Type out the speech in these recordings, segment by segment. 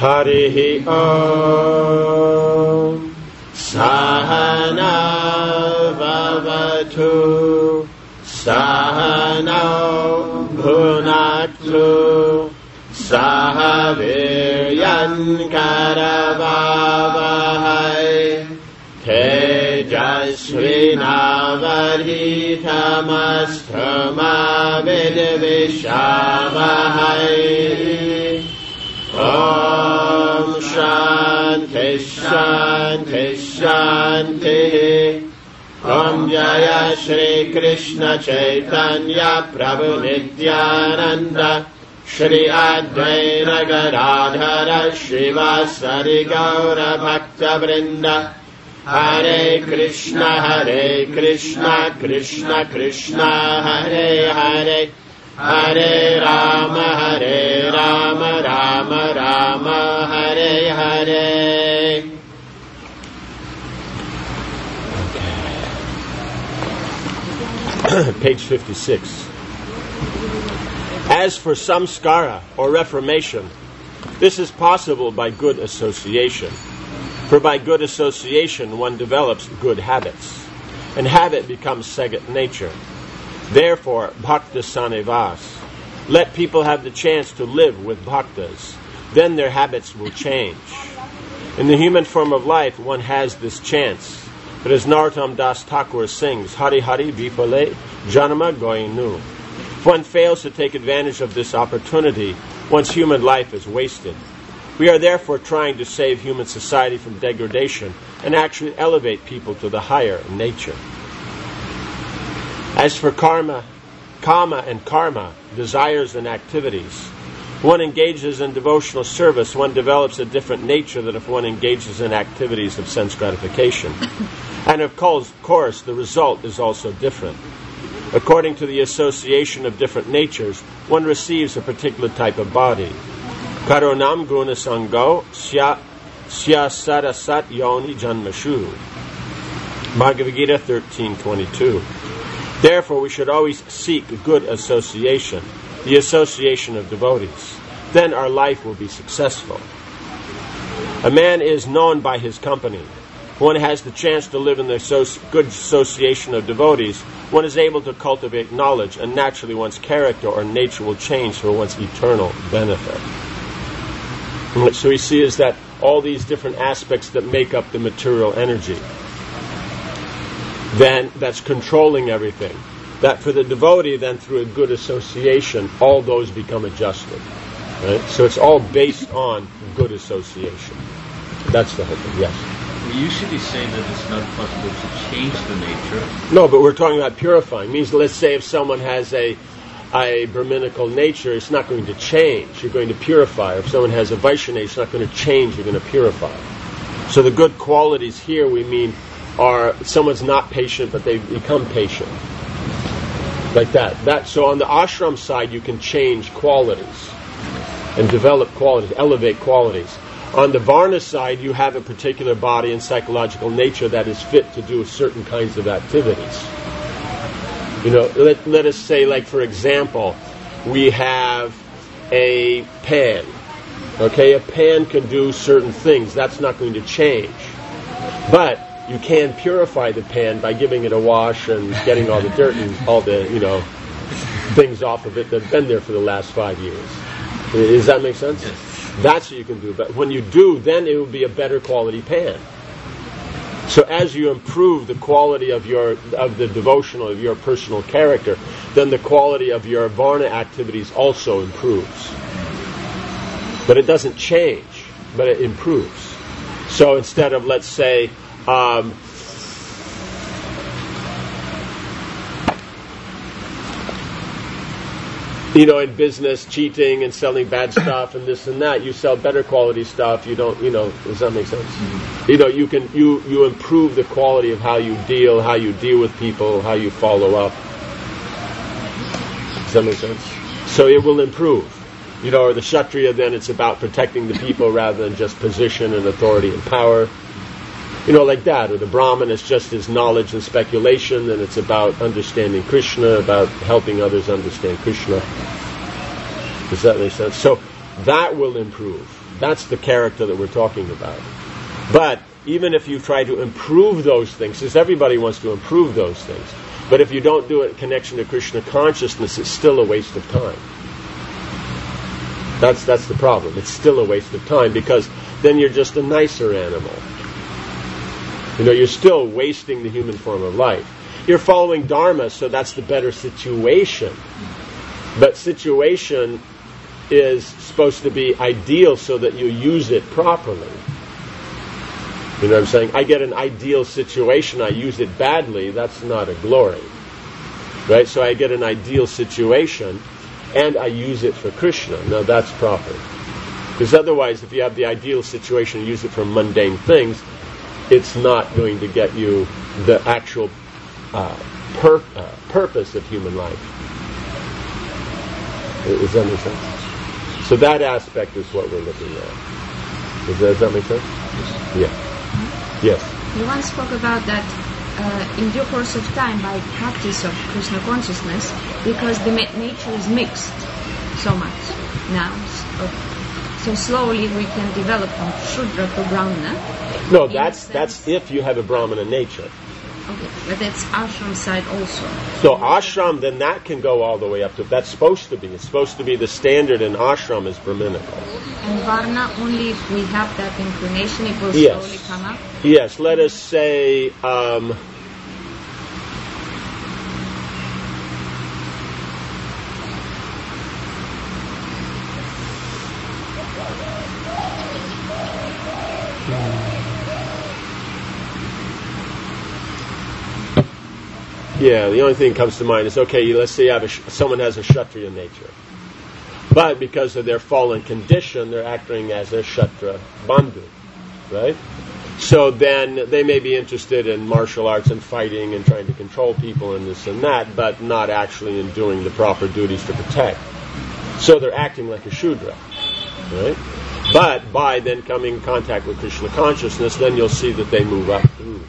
Harihi Om. Sahana Vavatu Sahana Bhunaktu Sahaviryan Karavavahai Tejasvinavadhitamastrama Vidvishavahai. Om Shanti Shanti Shanti. Om Jaya Shri Krishna Chaitanya Prabhu Nityananda Shri Advaita Gadadhara Shivasari Gaura Bhakta Vrinda. Hare Krishna Krishna Krishna Hare Hare Hare Rama Rama Rama Hare Hare. Page 56. As for samskara or reformation, this is possible by good association. For by good association one develops good habits, and habit becomes second nature. Therefore, bhakta sanivas. Let people have the chance to live with bhaktas. Then their habits will change. In the human form of life, one has this chance. But as Narottam Das Thakur sings, Hari Hari Vipale Janama Goinu. If one fails to take advantage of this opportunity, one's human life is wasted. We are therefore trying to save human society from degradation and actually elevate people to the higher nature. As for kama and karma, desires and activities, one engages in devotional service, one develops a different nature than if one engages in activities of sense gratification. And of course, the result is also different. According to the association of different natures, one receives a particular type of body. Karonam guna sango sya sarasat yoni janmashu. Bhagavad Gita 13:22. Therefore, we should always seek good association, the association of devotees. Then our life will be successful. A man is known by his company. One has the chance to live in the good association of devotees. One is able to cultivate knowledge, and naturally one's character or nature will change for one's eternal benefit. And what we see is that all these different aspects that make up the material energy, then that's controlling everything. That for the devotee, then through a good association, all those become adjusted. Right? So it's all based on good association. That's the whole thing, yes. We usually say that it's not possible to change the nature. No, but we're talking about purifying. It means, let's say if someone has a Brahminical nature, it's not going to change. You're going to purify. If someone has a Vaishnava, it's not going to change. You're going to purify. So the good qualities here, we mean, are someone's not patient, but they become patient. Like that. So on the ashram side, you can change qualities and develop qualities, elevate qualities. On the Varna side, you have a particular body and psychological nature that is fit to do certain kinds of activities. You know, let us say, like, for example, we have a pan. Okay, a pan can do certain things. That's not going to change. But you can purify the pan by giving it a wash and getting all the dirt and all the, things off of it that have been there for the last 5 years. Does that make sense? Yes. That's what you can do. But when you do, then it will be a better quality pan. So as you improve the quality of the devotional, of your personal character, then the quality of your Varna activities also improves. But it doesn't change, but it improves. So instead of, let's say, in business, cheating and selling bad stuff and this and that, you sell better quality stuff. You don't, does that make sense? Mm-hmm. You improve the quality of how you deal with people, how you follow up. Does that make sense? So it will improve. Or the Kshatriya, then it's about protecting the people rather than just position and authority and power. Like that. Or the Brahman is just his knowledge and speculation, and it's about understanding Krishna, about helping others understand Krishna. Does that make sense? So that will improve. That's the character that we're talking about. But even if you try to improve those things, because everybody wants to improve those things, but if you don't do it in connection to Krishna consciousness, it's still a waste of time. That's the problem. It's still a waste of time, because then you're just a nicer animal. You're still wasting the human form of life. You're following Dharma, so that's the better situation. But situation is supposed to be ideal so that you use it properly. You know what I'm saying? I get an ideal situation, I use it badly, that's not a glory. Right? So I get an ideal situation, and I use it for Krishna. Now that's proper. Because otherwise, if you have the ideal situation and use it for mundane things, it's not going to get you the actual purpose of human life. Does that make sense? So that aspect is what we're looking at. Does that make sense? Yeah. Yes. You once spoke about that in due course of time, by practice of Krishna consciousness, because the nature is mixed so much now. So slowly we can develop from Shudra to Brahmana. No, that's if you have a Brahmana nature. Okay, but that's ashram side also. So ashram, then that can go all the way up to, that's supposed to be. It's supposed to be the standard in ashram is Brahminical. And Varna, only if we have that inclination, it will slowly come up? Yes, let us say, the only thing that comes to mind is, okay, let's say someone has a Kshatriya nature. But because of their fallen condition, they're acting as a Kshatriya bandhu, right? So then they may be interested in martial arts and fighting and trying to control people and this and that, but not actually in doing the proper duties to protect. So they're acting like a Shudra, right? But by then coming in contact with Krishna consciousness, then you'll see that they move up through.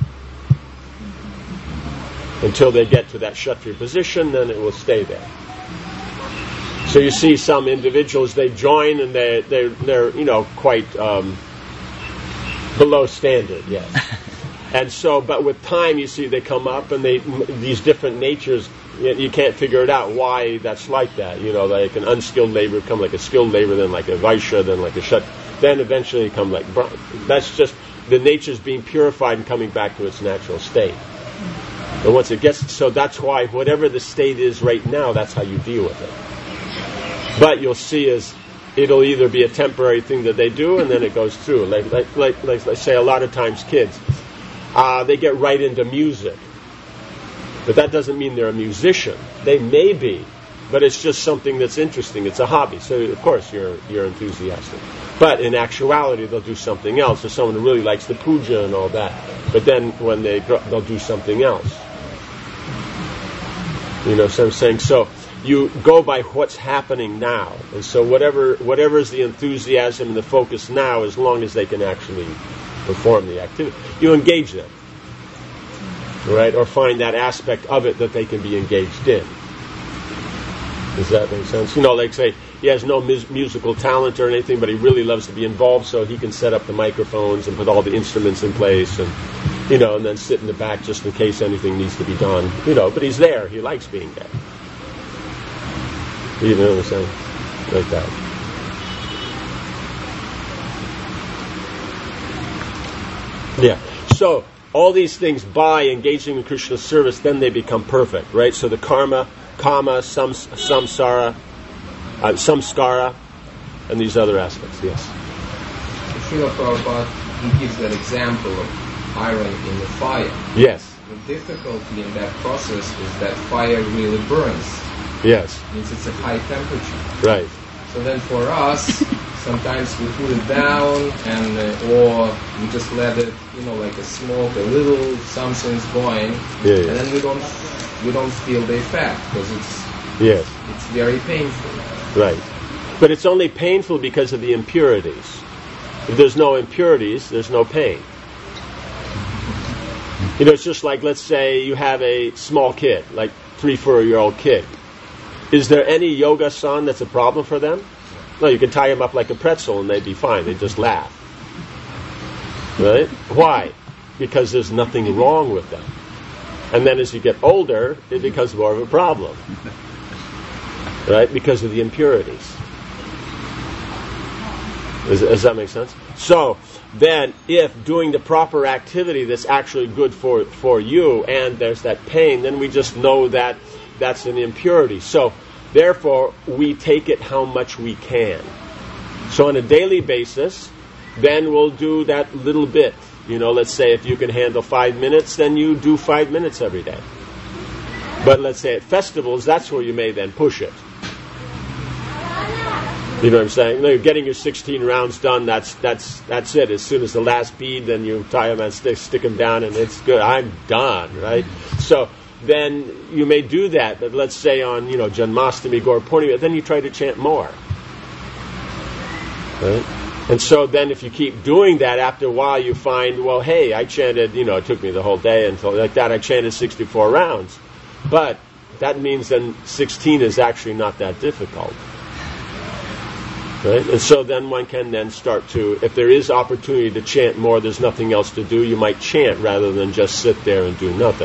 Until they get to that Kshatriya position, then it will stay there. So you see some individuals, they join and they're quite below standard, yes. And so, but with time, you see they come up and these different natures, you can't figure it out why that's like that. Like an unskilled labor become like a skilled labor, then like a Vaishya, then like a Kshatriya, then eventually come like Brahma. That's just the nature's being purified and coming back to its natural state. And once it gets, so that's why whatever the state is right now, that's how you deal with it. But you'll see it'll either be a temporary thing that they do, and then it goes through. Like say, a lot of times kids, they get right into music, but that doesn't mean they're a musician. They may be, but it's just something that's interesting. It's a hobby, so of course you're enthusiastic. But in actuality, they'll do something else. There's someone who really likes the puja and all that, but then when they'll do something else. So I'm saying, so you go by what's happening now, and so whatever is the enthusiasm and the focus now, as long as they can actually perform the activity, you engage them, right? Or find that aspect of it that they can be engaged in. Does that make sense? Like say he has no musical talent or anything, but he really loves to be involved, so he can set up the microphones and put all the instruments in place, and and then sit in the back just in case anything needs to be done. But he's there. He likes being there. You know what I'm saying? Like that. Yeah. So all these things, by engaging in Krishna's service, then they become perfect, right? So the karma, kama, samskara, and these other aspects. Yes. Srila Prabhupada, he gives that example of iron in the fire. Yes. The difficulty in that process is that fire really burns. Yes. It means it's a high temperature. Right. So then for us, sometimes we put it down or we just let it, like a smoke, a little something's going, and then we don't feel the effect because it's very painful. Right. But it's only painful because of the impurities. If there's no impurities, there's no pain. It's just like, let's say you have a small kid, like 3-4-year-old kid. Is there any yoga-san that's a problem for them? No, you can tie them up like a pretzel and they'd be fine. They'd just laugh. Right? Why? Because there's nothing wrong with them. And then as you get older, it becomes more of a problem. Right? Because of the impurities. Does that make sense? So, then if doing the proper activity that's actually good for you and there's that pain, then we just know that that's an impurity. So, therefore, we take it how much we can. So on a daily basis, then we'll do that little bit. Let's say if you can handle 5 minutes, then you do 5 minutes every day. But let's say at festivals, that's where you may then push it. You know what I'm saying? You're getting your 16 rounds done, that's it. As soon as the last bead, then you tie them and stick them down, and it's good. I'm done, right? So then you may do that. But let's say on, Janmashtami, Gaur Purnima, then you try to chant more. Right? And so then if you keep doing that, after a while you find, well, hey, I chanted, it took me the whole day until like that, I chanted 64 rounds. But that means then 16 is actually not that difficult. Right? And so then one can then start to, if there is opportunity to chant more, there's nothing else to do, you might chant rather than just sit there and do nothing.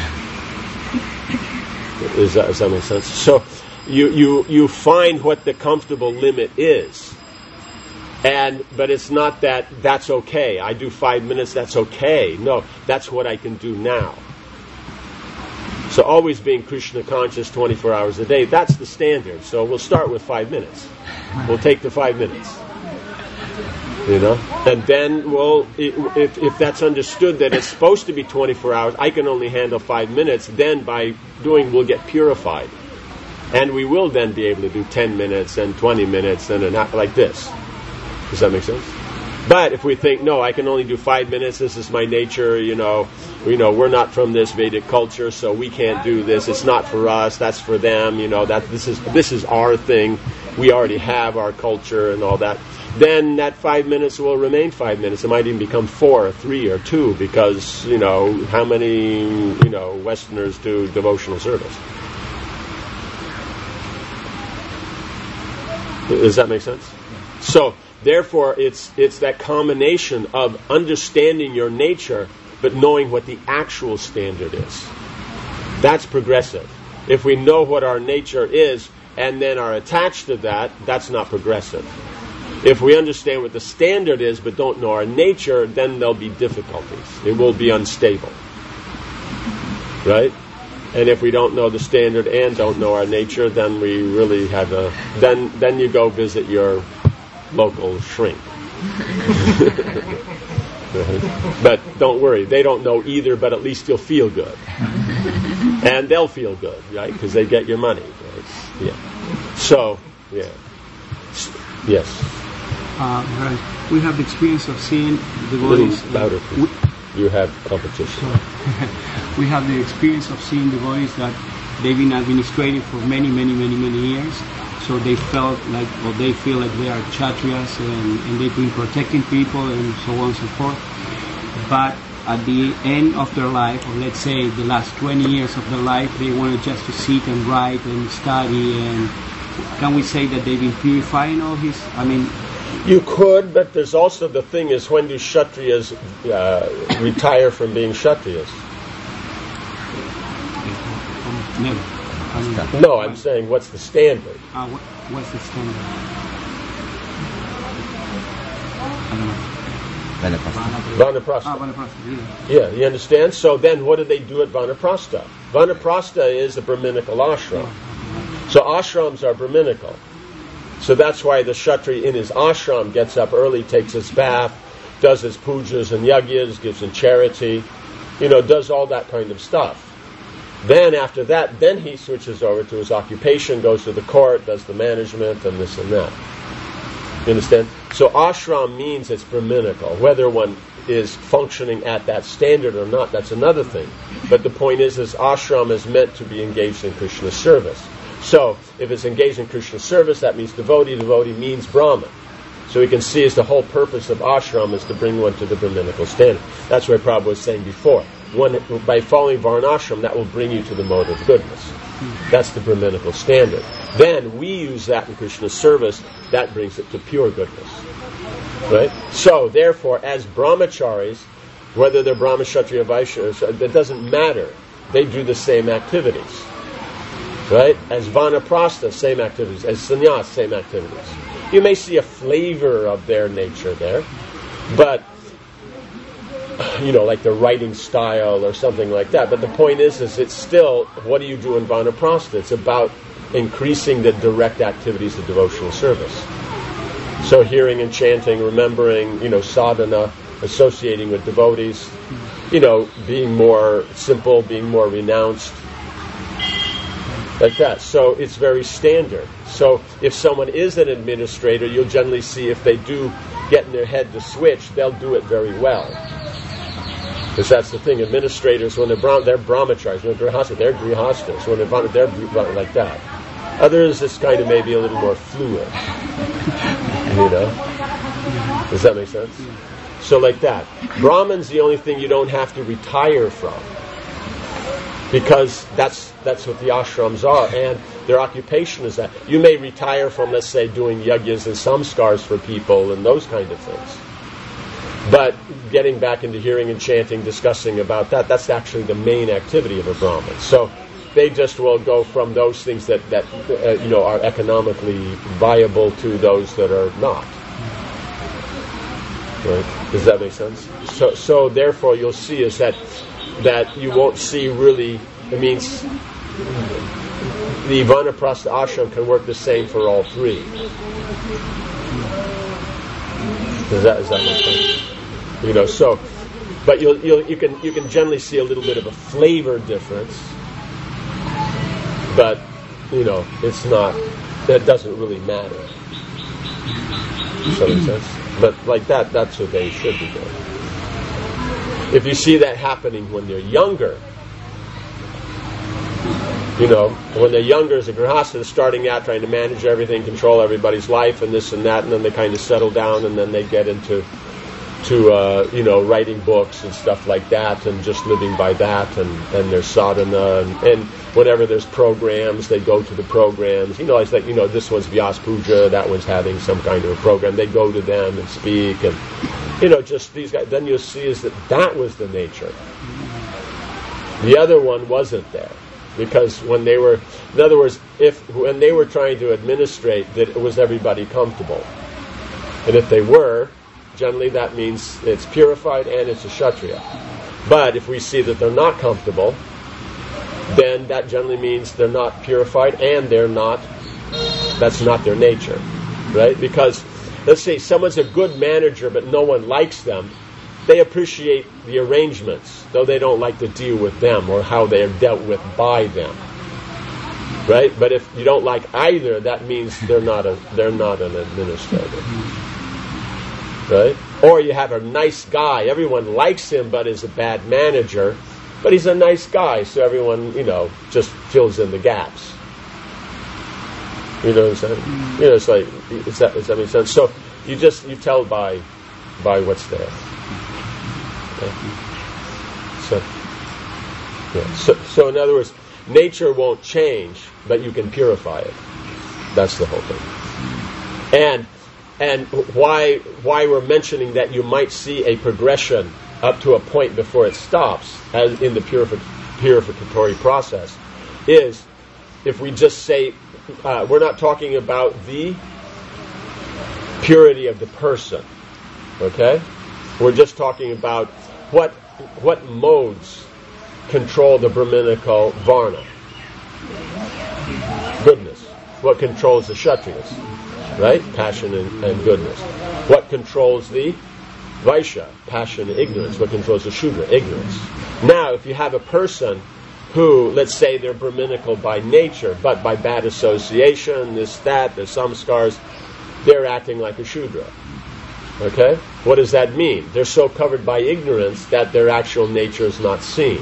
Does that make sense? So you find what the comfortable limit is. But it's not that's okay. I do 5 minutes, that's okay. No, that's what I can do now. So always being Krishna conscious 24 hours a day, that's the standard. So we'll start with 5 minutes. We'll take the 5 minutes. And then if that's understood that it's supposed to be 24 hours, I can only handle 5 minutes, then by doing we'll get purified. And we will then be able to do 10 minutes and 20 minutes and an hour like this. Does that make sense? But if we think, no, I can only do 5 minutes, this is my nature, we're not from this Vedic culture, so we can't do this, it's not for us, that's for them, that this is our thing, we already have our culture and all that, then that 5 minutes will remain 5 minutes. It might even become 4 or 3 or 2 because, how many, Westerners do devotional service? Does that make sense? So, therefore, it's that combination of understanding your nature, but knowing what the actual standard is. That's progressive. If we know what our nature is and then are attached to that, that's not progressive. If we understand what the standard is but don't know our nature, then there'll be difficulties. It will be unstable. Right? And if we don't know the standard and don't know our nature, then we really have then you go visit your local shrink. But don't worry, they don't know either, but at least you'll feel good. And they'll feel good, right? Because they get your money, right? Yeah. So, yeah. Yes. Right. We have the experience of seeing the devotees. Louder, please. You have competition. We have the experience of seeing the devotees that they've been administrating for many, many, many, many years. So they feel like they are Kshatriyas and they've been protecting people and so on and so forth. But at the end of their life, or let's say the last 20 years of their life, they wanted just to sit and write and study. And can we say that they've been purifying all this? You could, but there's also the thing is, when do Kshatriyas retire from being Kshatriyas? Never. No, I'm saying, what's the standard? What's the standard? Vanaprastha. Vanaprastha, yeah, you understand? So then what do they do at Vanaprastha? Vanaprastha is a Brahminical ashram. So ashrams are Brahminical. So that's why the Kshatriya in his ashram gets up early, takes his bath, does his pujas and yagyas, gives in charity, does all that kind of stuff. Then after that, then he switches over to his occupation, goes to the court, does the management and this and that. You understand? So ashram means it's Brahminical. Whether one is functioning at that standard or not, that's another thing. But the point is ashram is meant to be engaged in Krishna service. So if it's engaged in Krishna service, that means devotee. Devotee means Brahman. So we can see as the whole purpose of ashram is to bring one to the Brahminical standard. That's what Prabhupada was saying before. by following Varnashram, that will bring you to the mode of goodness. That's the Brahminical standard. Then we use that in Krishna's service, that brings it to pure goodness. Right? So, therefore, as brahmacharis, whether they're Brahma, Kshatriya, Vaishya, that doesn't matter. They do the same activities. Right? As Vanaprastha, same activities. As Sannyas, same activities. You may see a flavor of their nature there, but, like the writing style or something like that. But the point is it's still, what do you do in Vanaprastha? It's about increasing the direct activities of devotional service. So hearing and chanting, remembering, sadhana, associating with devotees, being more simple, being more renounced, like that. So it's very standard. So if someone is an administrator, you'll generally see if they do get in their head to switch, they'll do it very well. Because that's the thing. Administrators, when they're brahmacharis. When they're grihastas, they're grihastas. When they're like that. Others, this kind of maybe a little more fluid. Does that make sense? So like that. Brahman's the only thing you don't have to retire from. Because that's what the ashrams are, and their occupation is that. You may retire from, let's say, doing yagyas and samskars for people and those kind of things. But getting back into hearing and chanting, discussing about that's actually the main activity of a Brahmin. So they just will go from those things that are economically viable to those that are not. Right? Does that make sense? So therefore you'll see is that you won't see really, it means the Vanaprastha ashram can work the same for all three. Does that make sense? But you can generally see a little bit of a flavor difference, but it's not, that doesn't really matter. Does that make sense? But like that's what they should be doing. If you see that happening when they're younger, when they're younger as a grihasta, they're starting out trying to manage everything, control everybody's life and this and that, and then they kind of settle down and then they get into writing books and stuff like that and just living by that and their sadhana and whenever there's programs, they go to the programs. It's like, this one's Vyas Puja, that one's having some kind of a program. They go to them and speak and, just these guys. Then you'll see is that was the nature. The other one wasn't there. Because when they were, in other words, when they were trying to administrate, that was everybody comfortable. And if they were, generally that means it's purified and it's a Kshatriya. But if we see that they're not comfortable, then that generally means they're not purified and that's not their nature. Right? Because, let's say someone's a good manager but no one likes them, they appreciate the arrangements, though they don't like to deal with them or how they are dealt with by them. Right? But if you don't like either, that means they're not an administrator. Right? Or you have a nice guy, everyone likes him but is a bad manager, but he's a nice guy, so everyone, just fills in the gaps. You know what I'm saying? It's like, does that make sense? So you tell by what's there. Okay. So in other words, nature won't change, but you can purify it. That's the whole thing. And why we're mentioning that you might see a progression up to a point before it stops, as in the purificatory process, is if we just say we're not talking about the purity of the person, okay? We're just talking about what modes control the Brahminical Varna. Goodness. What controls the Kshatriyas? Right? Passion and goodness. What controls the Vaishya? Passion and ignorance. What controls the Shudra? Ignorance. Now, if you have a person who, let's say they're Brahminical by nature, but by bad association, there's samskars, they're acting like a Shudra. Okay? What does that mean? They're so covered by ignorance that their actual nature is not seen.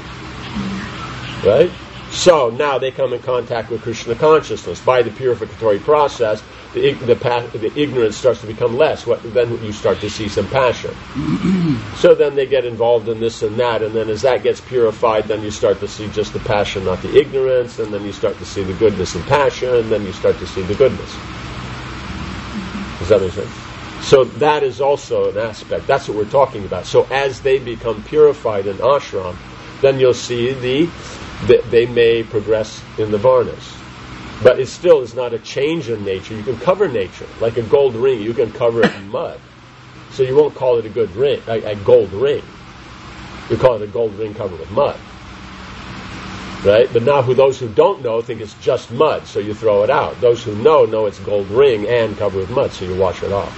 Right? So now they come in contact with Krishna consciousness. By the purificatory process, the ignorance starts to become less. Then you start to see some passion. So then they get involved in this and that, and then as that gets purified, then you start to see just the passion, not the ignorance, and then you start to see the goodness and passion, and then you start to see the goodness. Does that make sense? So that is also an aspect. That's what we're talking about. So as they become purified in ashram, then you'll see they may progress in the varnas. But it still is not a change in nature. You can cover nature, like a gold ring. You can cover it in mud. So you won't call it a gold ring. You call it a gold ring covered with mud. Right? But now those who don't know think it's just mud, so you throw it out. Those who know it's gold ring and covered with mud, so you wash it off.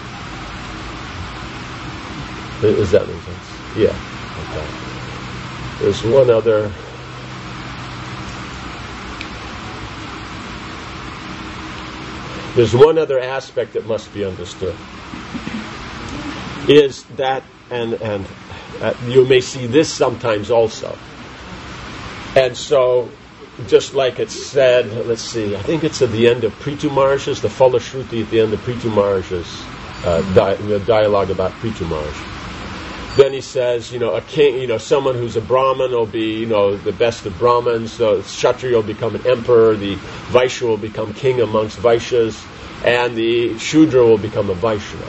Does that make sense? Yeah. Okay. There's one other... There's one other aspect that must be understood. Is that, and you may see this sometimes also. And so, just like it's said, let's see, I think it's at the end of Prithu Maharaj's, the Phala Shruti at the end of Prithu Maharaj's dialogue about Prithu Maharaj. Then he says, a king, someone who's a Brahmin will be, the best of Brahmins. So Kshatriya will become an emperor. The Vaishya will become king amongst Vaishyas. And the Shudra will become a Vaishnava.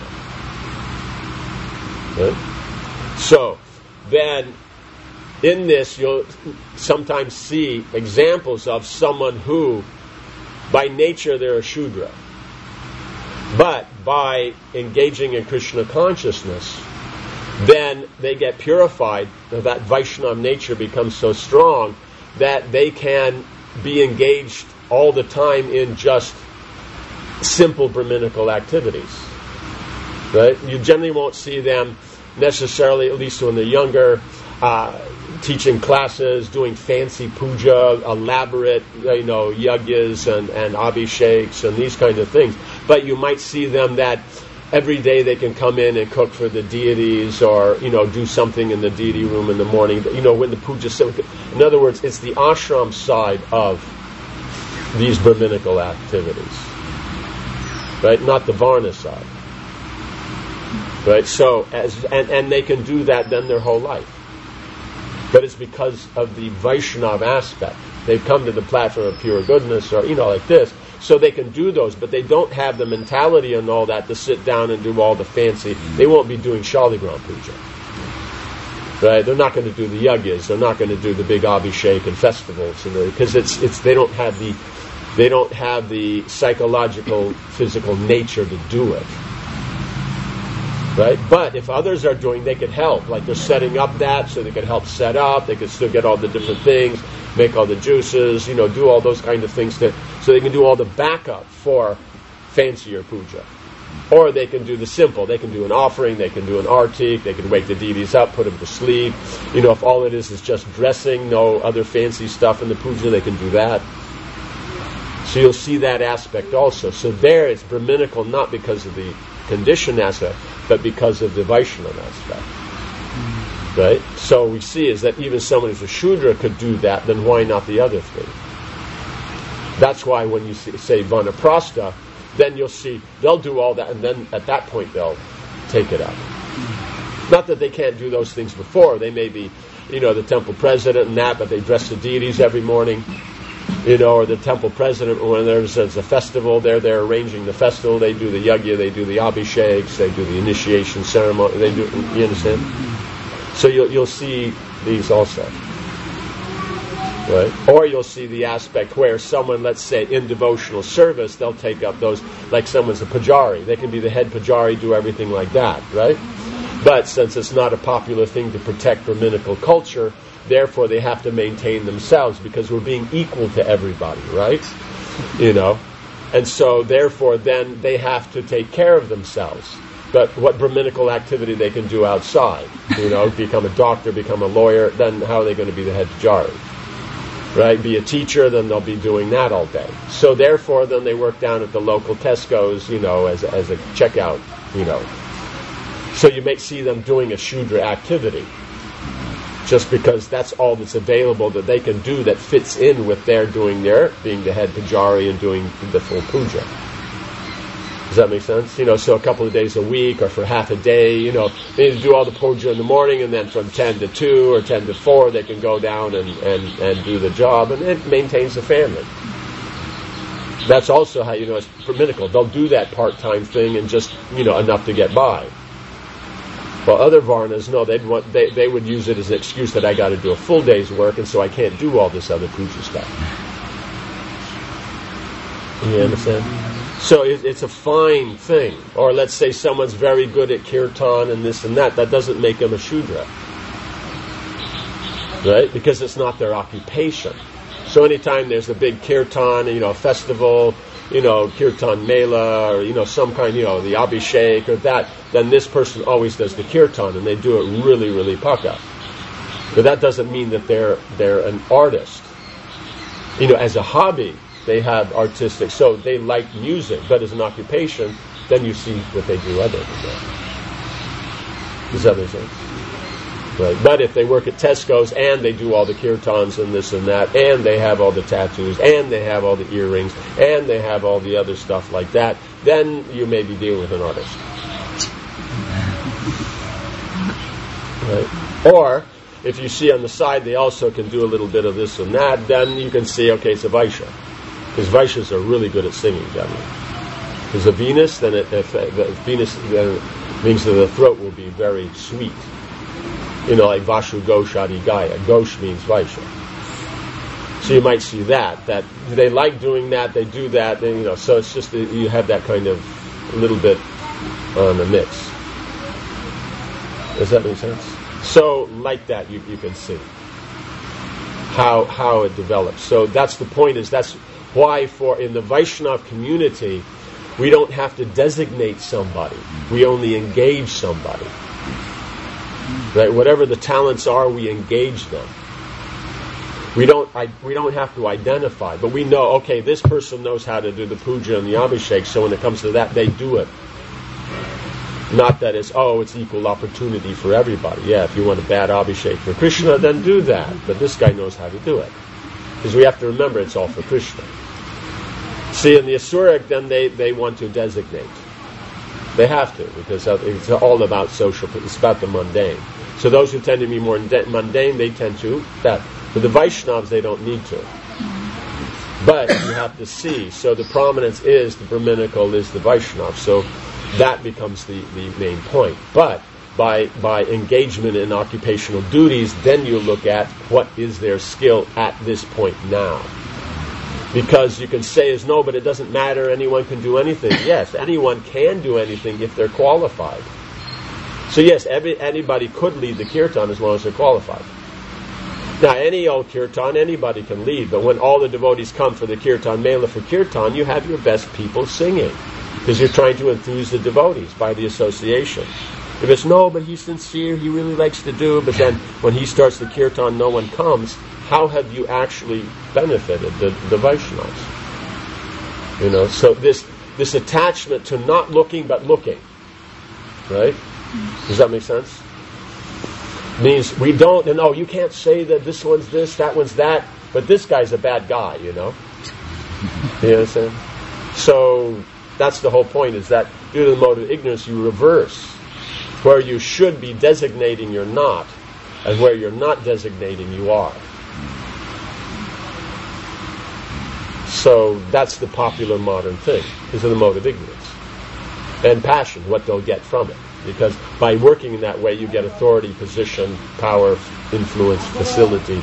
Right? So, then, in this, you'll sometimes see examples of someone who, by nature, they're a Shudra. But, by engaging in Krishna consciousness, then they get purified, that Vaishnava nature becomes so strong that they can be engaged all the time in just simple Brahminical activities. Right? You generally won't see them necessarily, at least when they're younger, teaching classes, doing fancy puja, elaborate, yagyas and abhisheks and these kind of things. But you might see them that every day they can come in and cook for the deities, or do something in the deity room in the morning. When the puja. In other words, it's the ashram side of these Brahminical activities, right? Not the varna side, right? So and they can do that then their whole life, but it's because of the Vaishnava aspect. They've come to the platform of pure goodness, or like this. So they can do those, but they don't have the mentality and all that to sit down and do all the fancy. They won't be doing Shaligram puja, right? They're not going to do the yagyas. They're not going to do the big abhishek and festivals, because they don't have the psychological, physical nature to do it, right? But if others are doing, they could help. Like they're setting up that, so they could help set up. They could still get all the different things, make all the juices, do all those kind of things so they can do all the backup for fancier puja. Or they can do the simple. They can do an offering, they can do an artik, they can wake the deities up, put them to sleep. If all it is just dressing, no other fancy stuff in the puja, they can do that. So you'll see that aspect also. So there it's Brahminical not because of the condition aspect, but because of the Vaishnava aspect. Right? So we see is that even someone who's a Shudra could do that, then why not the other three? That's why when you say Vanaprastha, then you'll see they'll do all that, and then at that point they'll take it up. Not that they can't do those things before. They may be, the temple president and that, but they dress the deities every morning. Or the temple president, when there's a festival, they're arranging the festival, they do the yagya, they do the abhisheks, they do the initiation ceremony, you understand? So you'll see these also. Right? Or you'll see the aspect where someone, let's say, in devotional service, they'll take up those, like someone's a pujari. They can be the head pujari, do everything like that, right? But since it's not a popular thing to protect Brahminical culture, therefore they have to maintain themselves, because we're being equal to everybody, right? And so therefore then they have to take care of themselves. But what Brahminical activity they can do outside, become a doctor, become a lawyer, then how are they going to be the head pujari? Right? Be a teacher, then they'll be doing that all day. So therefore then they work down at the local Tesco's, as a checkout, So you may see them doing a Shudra activity, just because that's all that's available that they can do that fits in with their being the head pujari and doing the full puja. Does that make sense? So a couple of days a week or for half a day, they do all the puja in the morning, and then from 10 to 2 or 10 to 4 they can go down and do the job, and it maintains the family. That's also how it's Brahminical. They'll do that part-time thing and just, enough to get by. Well, other Varnas, no, they would use it as an excuse that I got to do a full day's work, and so I can't do all this other puja stuff. You understand? So it's a fine thing. Or let's say someone's very good at kirtan and this and that. That doesn't make them a Shudra. Right? Because it's not their occupation. So anytime there's a big kirtan, a festival, kirtan mela, or, some kind, the abhishek or that, then this person always does the kirtan, and they do it really, really paka. But that doesn't mean that they're an artist. As a hobby, they have artistic, so they like music, but as an occupation, then you see what they do other than that. Does that make sense? Right. But if they work at Tesco's and they do all the kirtans and this and that, and they have all the tattoos, and they have all the earrings, and they have all the other stuff like that, then you may be dealing with an artist. Right. Or, if you see on the side they also can do a little bit of this and that, then you can see, okay, it's a Vaishya. Because Vaishyas are really good at singing, generally. Because the Venus, then Venus means that the throat will be very sweet. Like Vashu Ghosh Adi Gaya. Ghosh means Vaishya. So you might see that they like doing that, they do that, so it's just that you have that kind of a little bit on the mix. Does that make sense? So, like that, you can see how it develops. So that's the point, that's why in the Vaishnava community, we don't have to designate somebody. We only engage somebody. Right? Whatever the talents are, we engage them. We don't have to identify, but we know, okay, this person knows how to do the puja and the abhishek, so when it comes to that, they do it. Not that it's equal opportunity for everybody. Yeah, if you want a bad abhishek for Krishna, then do that. But this guy knows how to do it. Because we have to remember it's all for Krishna. See, in the Asuric, then they want to designate. They have to, because it's all about social, it's about the mundane. So those who tend to be more mundane, they tend to that. For the Vaishnavas, they don't need to. But you have to see. So the prominence is the Brahminical is the Vaishnava. So that becomes the main point. But by engagement in occupational duties, then you look at what is their skill at this point now. Because you can say no, but it doesn't matter, anyone can do anything. Yes, anyone can do anything if they're qualified. So yes, anybody could lead the kirtan as long as they're qualified. Now, any old kirtan, anybody can lead, but when all the devotees come for the kirtan mela for kirtan, you have your best people singing. Because you're trying to enthuse the devotees by the association. If it's but he's sincere, he really likes to do, but then when he starts the kirtan, no one comes, how have you actually benefited the Vaishnavas? So this attachment to not looking but looking, right? Does that make sense? Means we don't, you can't say that this one's this, that one's that, but this guy's a bad guy, You understand? So that's the whole point, is that due to the mode of ignorance, you reverse. Where you should be designating, you're not, and where you're not designating, you are. So that's the popular modern thing, because of the mode of ignorance. And passion, what they'll get from it. Because by working in that way, you get authority, position, power, influence, facility.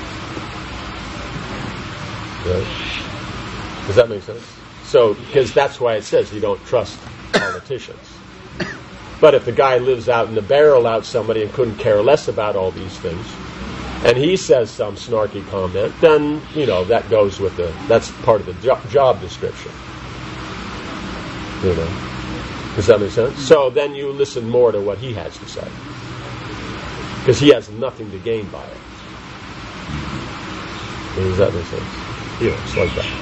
Right? Does that make sense? So, because that's why it says you don't trust politicians. But if the guy lives out in the barrel out somebody and couldn't care less about all these things, and he says some snarky comment, then, that goes with that's part of the job description. Does that make sense? So then you listen more to what he has to say. Because he has nothing to gain by it. Does that make sense? It's like that.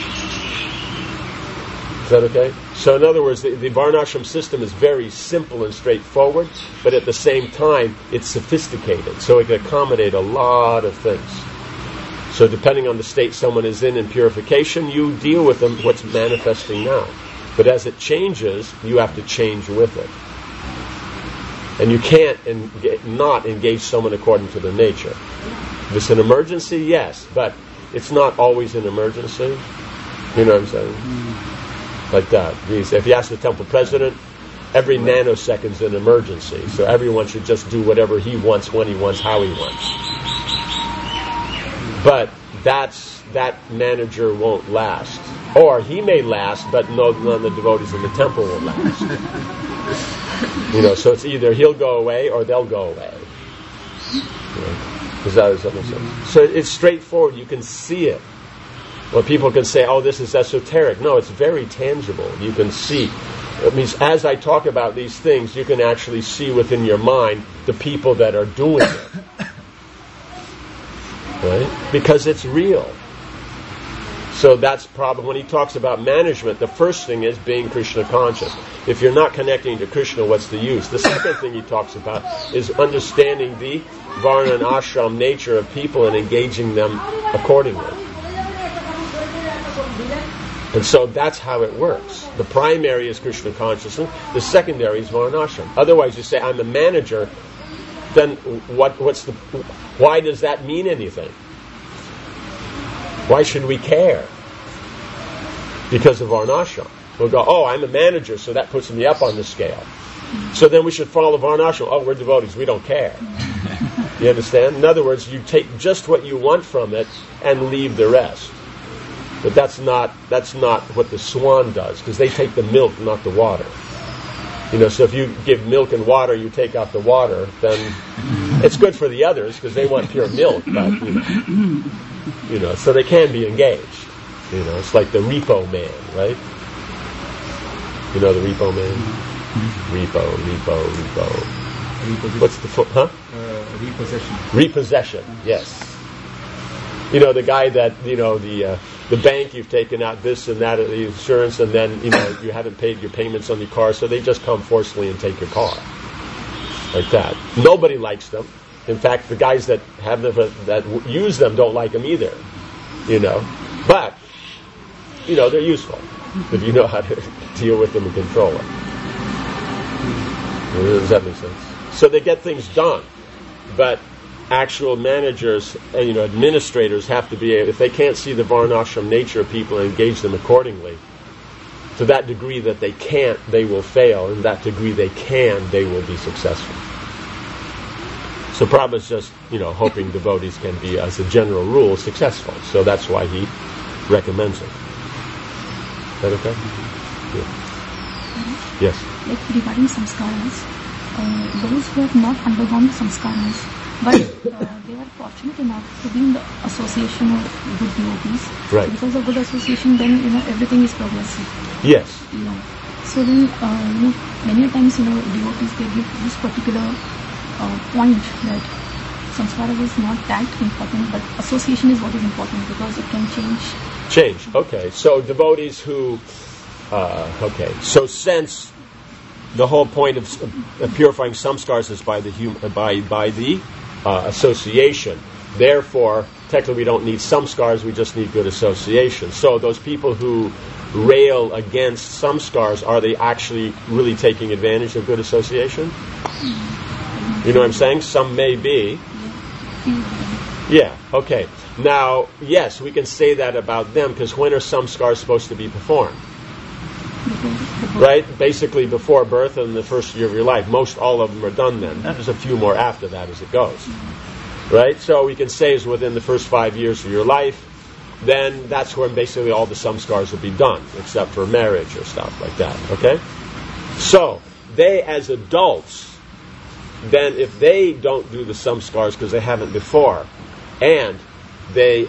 Is that okay? So in other words, the Varnashram system is very simple and straightforward, but at the same time, it's sophisticated. So it can accommodate a lot of things. So depending on the state someone is in purification, you deal with them, what's manifesting now. But as it changes, you have to change with it. And you can't not engage someone according to their nature. If it's an emergency, yes, but it's not always an emergency. You know what I'm saying? Like that. If you ask the temple president, every nanosecond's an emergency. So everyone should just do whatever he wants, when he wants, how he wants. But that manager won't last. Or he may last, but none of the devotees in the temple will last. So it's either he'll go away or they'll go away. Does that make sense? So it's straightforward. You can see it. Well, people can say, oh, this is esoteric. No, it's very tangible. You can see. It means as I talk about these things, you can actually see within your mind the people that are doing it. Right? Because it's real. So that's probably, when he talks about management, the first thing is being Krishna conscious. If you're not connecting to Krishna, what's the use? The second thing he talks about is understanding the varna and ashram nature of people and engaging them accordingly. And so that's how it works. The primary is Krishna consciousness. The secondary is varna and ashram. Otherwise, you say, I'm the manager. Then why does that mean anything? Why should we care? Because of varnashram. We'll go, oh, I'm a manager, so that puts me up on the scale. So then we should follow varnashram. Oh, we're devotees, we don't care. You understand? In other words, you take just what you want from it and leave the rest. But that's not what the swan does, because they take the milk, not the water. So if you give milk and water, you take out the water, then it's good for the others because they want pure milk, but so they can be engaged. It's like the repo man, right? You know the repo man? Repo. What's the Repossession. Repossession, yes. The guy that, the bank, you've taken out this and that, the insurance, and then, you haven't paid your payments on your car, so they just come forcefully and take your car. Like that. Nobody likes them. In fact, the guys that have them, that use them don't like them either. But, they're useful if you know how to deal with them and control them. Does that make sense? So they get things done, but actual managers, administrators have to be, if they can't see the varnashram nature of people and engage them accordingly, to that degree that they can't, they will fail, and that degree they can, they will be successful. So Prabhupada's just, hoping devotees can be, as a general rule, successful. So that's why he recommends it. Is that okay? Yeah. Yes? Like regarding samskaras, those who have not undergone samskaras, but they are fortunate enough to be in the association of good devotees. Right. So because of good association, then everything is progressive. Yes. So then many times devotees, they give this particular point that samskara is not that important, but association is what is important because it can change. Okay. So devotees who so since the whole point of purifying samskaras is by the association. Therefore, technically we don't need samskaras, we just need good association. So those people who rail against samskaras, are they actually really taking advantage of good association? You know what I'm saying? Some may be. Yeah, okay. Now, yes, we can say that about them, because when are samskaras supposed to be performed? Right? Basically before birth and the first year of your life. Most all of them are done then. There's a few more after that as it goes. Right? So we can say is within the first 5 years of your life, then that's when basically all the samskars will be done, except for marriage or stuff like that. Okay? So, they as adults, then if they don't do the samskars because they haven't before, and they,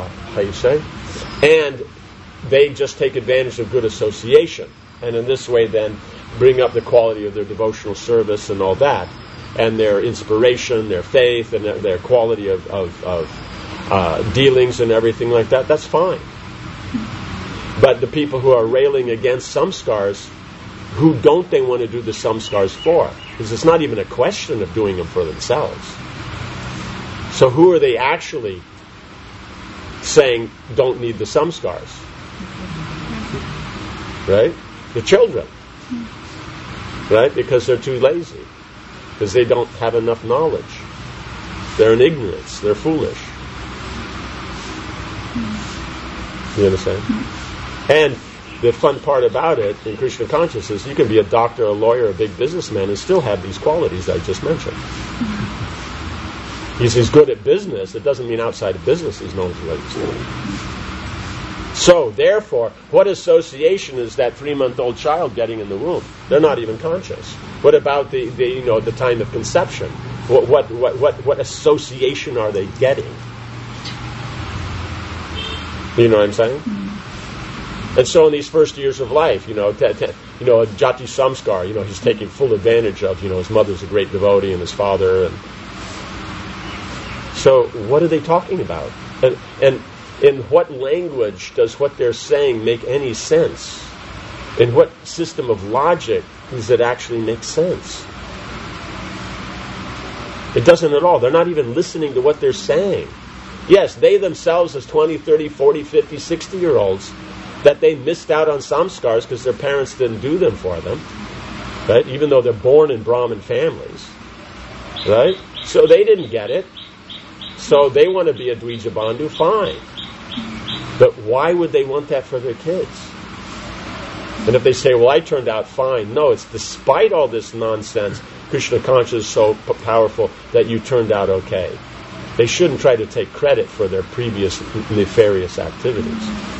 and they just take advantage of good association, and in this way then bring up the quality of their devotional service and all that, and their inspiration, their faith, and their quality of dealings and everything like that, that's fine. But the people who are railing against samskars, who don't they want to do the samskars for? Because it's not even a question of doing them for themselves. So who are they actually saying don't need the samskars? Right? The children. Right? Because they're too lazy. Because they don't have enough knowledge. They're in ignorance. They're foolish. You understand? And the fun part about it in Krishna consciousness, you can be a doctor, a lawyer, a big businessman, and still have these qualities I just mentioned. He's good at business. It doesn't mean outside of business he's known what he's doing. So, therefore, what association is that 3-month-old child getting in the womb? They're not even conscious. What about the time of conception? What association are they getting? You know what I'm saying? And so in these first years of life, Jati Samskar, he's taking full advantage of, his mother's a great devotee and his father. And so what are they talking about? And in what language does what they're saying make any sense? In what system of logic does it actually make sense? It doesn't at all. They're not even listening to what they're saying. Yes, they themselves as 20, 30, 40, 50, 60-year-olds, that they missed out on samskars because their parents didn't do them for them, right? Even though they're born in Brahmin families, right? So they didn't get it. So they want to be a Dvija Bandhu, fine. But why would they want that for their kids? And if they say, well, I turned out fine, no, it's despite all this nonsense, Krishna consciousness is so powerful that you turned out okay. They shouldn't try to take credit for their previous nefarious activities.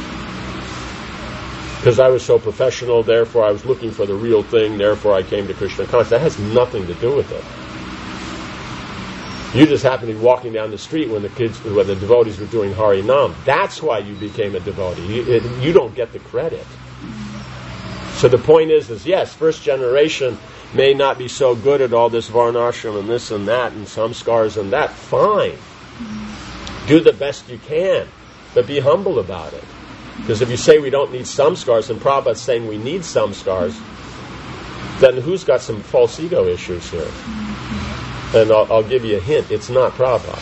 Because I was so professional, therefore I was looking for the real thing, therefore I came to Krishna consciousness. That has nothing to do with it. You just happened to be walking down the street when the devotees were doing Hari Nam. That's why you became a devotee. You don't get the credit. So the point is yes, first generation may not be so good at all this varnashram and this and that and samskars and that. Fine. Do the best you can. But be humble about it. Because if you say we don't need samskars and Prabhupada's saying we need samskars, then who's got some false ego issues here? And I'll give you a hint. It's not Prabhupada.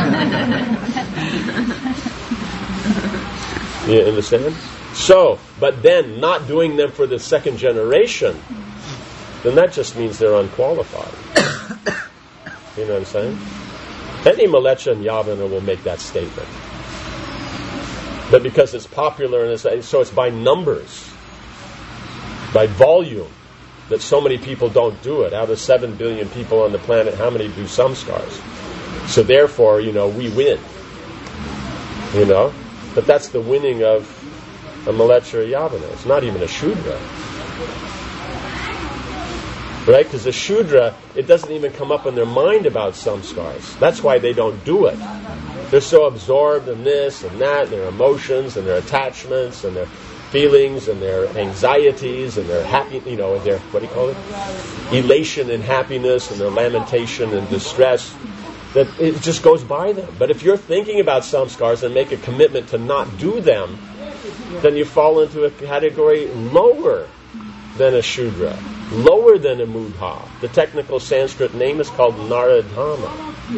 You understand? So, but then not doing them for the second generation, then that just means they're unqualified. You know what I'm saying? Any Malecha and Yavana will make that statement. But because it's popular, and so it's by numbers, by volume, that so many people don't do it. Out of 7 billion people on the planet, how many do samskars? So therefore, we win. But that's the winning of a Malecha or Yavana. It's not even a Shudra. Right? Because a Shudra, it doesn't even come up in their mind about samskars. That's why they don't do it. They're so absorbed in this and that, and their emotions and their attachments and their feelings and their anxieties and their happy, their, elation and happiness and their lamentation and distress, that it just goes by them. But if you're thinking about samskars and make a commitment to not do them, then you fall into a category lower than a Shudra, lower than a Mudha. The technical Sanskrit name is called Naradhama.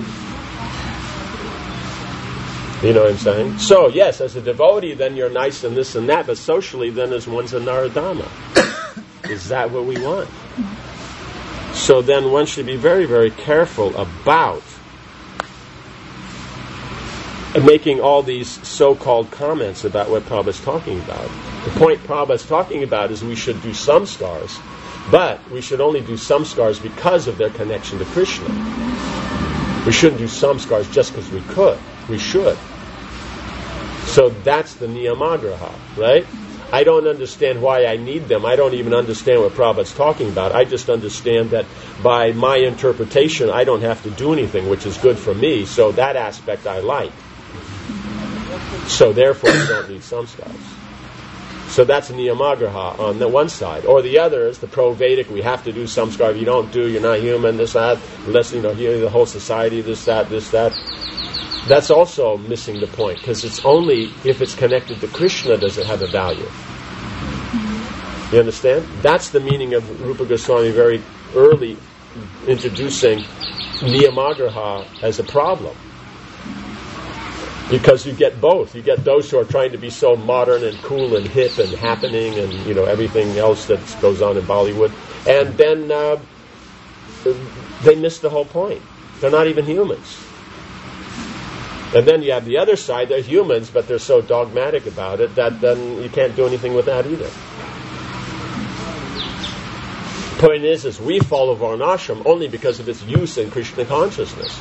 You know what I'm saying? So, yes, as a devotee, then you're nice and this and that, but socially, then as one's a Naradama. Is that what we want? So then one should be very, very careful about making all these so-called comments about what Prabhupada's talking about. The point Prabhupada's talking about is we should do samskars, but we should only do samskars because of their connection to Krishna. We shouldn't do samskars just because we could. We should. So that's the niyamagraha, right? I don't understand why I need them. I don't even understand what Prabhupada's talking about. I just understand that by my interpretation, I don't have to do anything, which is good for me. So that aspect I like. So therefore, I don't need samskars. So that's niyamagraha on the one side. Or the other is the pro-Vedic, we have to do samskar. If you don't do, you're not human, this, that. Unless, the whole society, this, that. That's also missing the point, because it's only if it's connected to Krishna does it have a value. You understand? That's the meaning of Rupa Goswami very early introducing niyamagraha as a problem. Because you get both. You get those who are trying to be so modern and cool and hip and happening and, everything else that goes on in Bollywood. And then they miss the whole point. They're not even humans. And then you have the other side. They're humans, but they're so dogmatic about it that then you can't do anything with that either. Point is we follow Varnashram only because of its use in Krishna consciousness.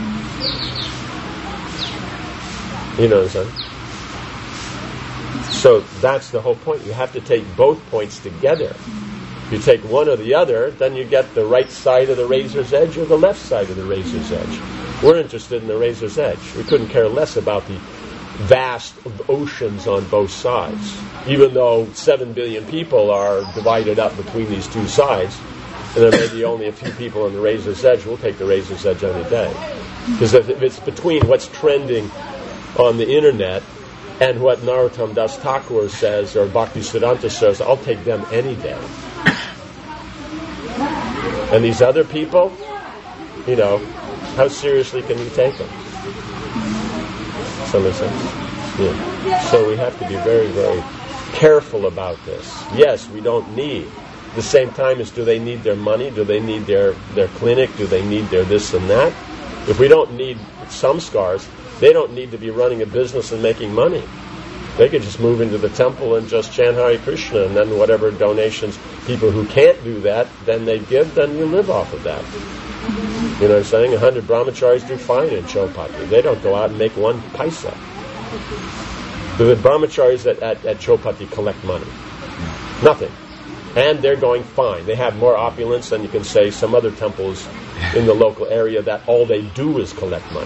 You know what I'm saying? So that's the whole point. You have to take both points together. If you take one or the other, then you get the right side of the razor's edge or the left side of the razor's edge. We're interested in the razor's edge. We couldn't care less about the vast oceans on both sides. Even though 7 billion people are divided up between these two sides, and there may be only a few people on the razor's edge, we'll take the razor's edge any day. Because if it's between what's trending on the internet and what Narottam Das Thakur says or Bhaktisiddhanta says, I'll take them any day. And these other people, how seriously can you take them? Some sense? Yeah. So we have to be very, very careful about this. Yes, we don't need. At the same time as do they need their money? Do they need their clinic? Do they need their this and that? If we don't need samskars, they don't need to be running a business and making money. They could just move into the temple and just chant Hare Krishna, and then whatever donations people who can't do that, then they give, then you live off of that. You know what I'm saying? 100 brahmacharis do fine in Chowpatty. They don't go out and make one paisa. The brahmacharis at Chowpatty collect money. Nothing. And they're going fine. They have more opulence than you can say some other temples in the local area that all they do is collect money.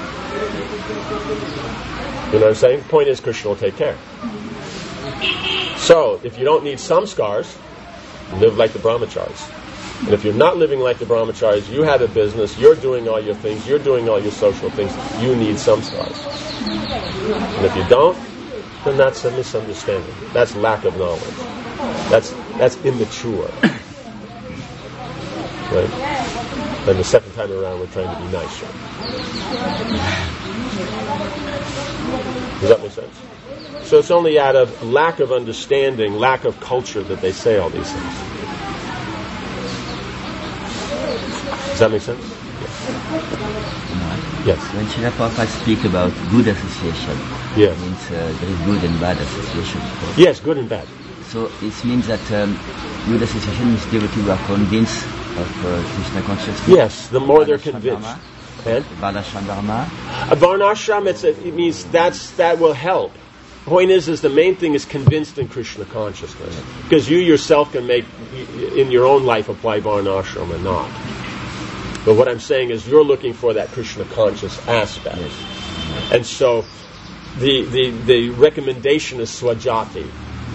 You know what I'm saying? Point is, Krishna will take care. So, if you don't need samskars, live like the brahmacharis. And if you're not living like the brahmacharis, you have a business, you're doing all your things, you're doing all your social things, you need samskars. And if you don't, then that's a misunderstanding. That's lack of knowledge. That's immature. Right? And the second time around, we're trying to be nicer. Does that make sense? So it's only out of lack of understanding, lack of culture that they say all these things. Does that make sense? Yes. When Srila Prabhupada speak about good association, yes. It means there is good and bad association. Yes, good and bad. So it means that good association means devotees who are convinced of Krishna consciousness. Yes, the more they're convinced. And Varnashram Dharma. Varnashram, it means that will help. Point is the main thing is convinced in Krishna consciousness. Because you yourself can make, in your own life, apply Varnashram or not. But what I'm saying is you're looking for that Krishna conscious aspect. Yes. And so the recommendation is Swajati.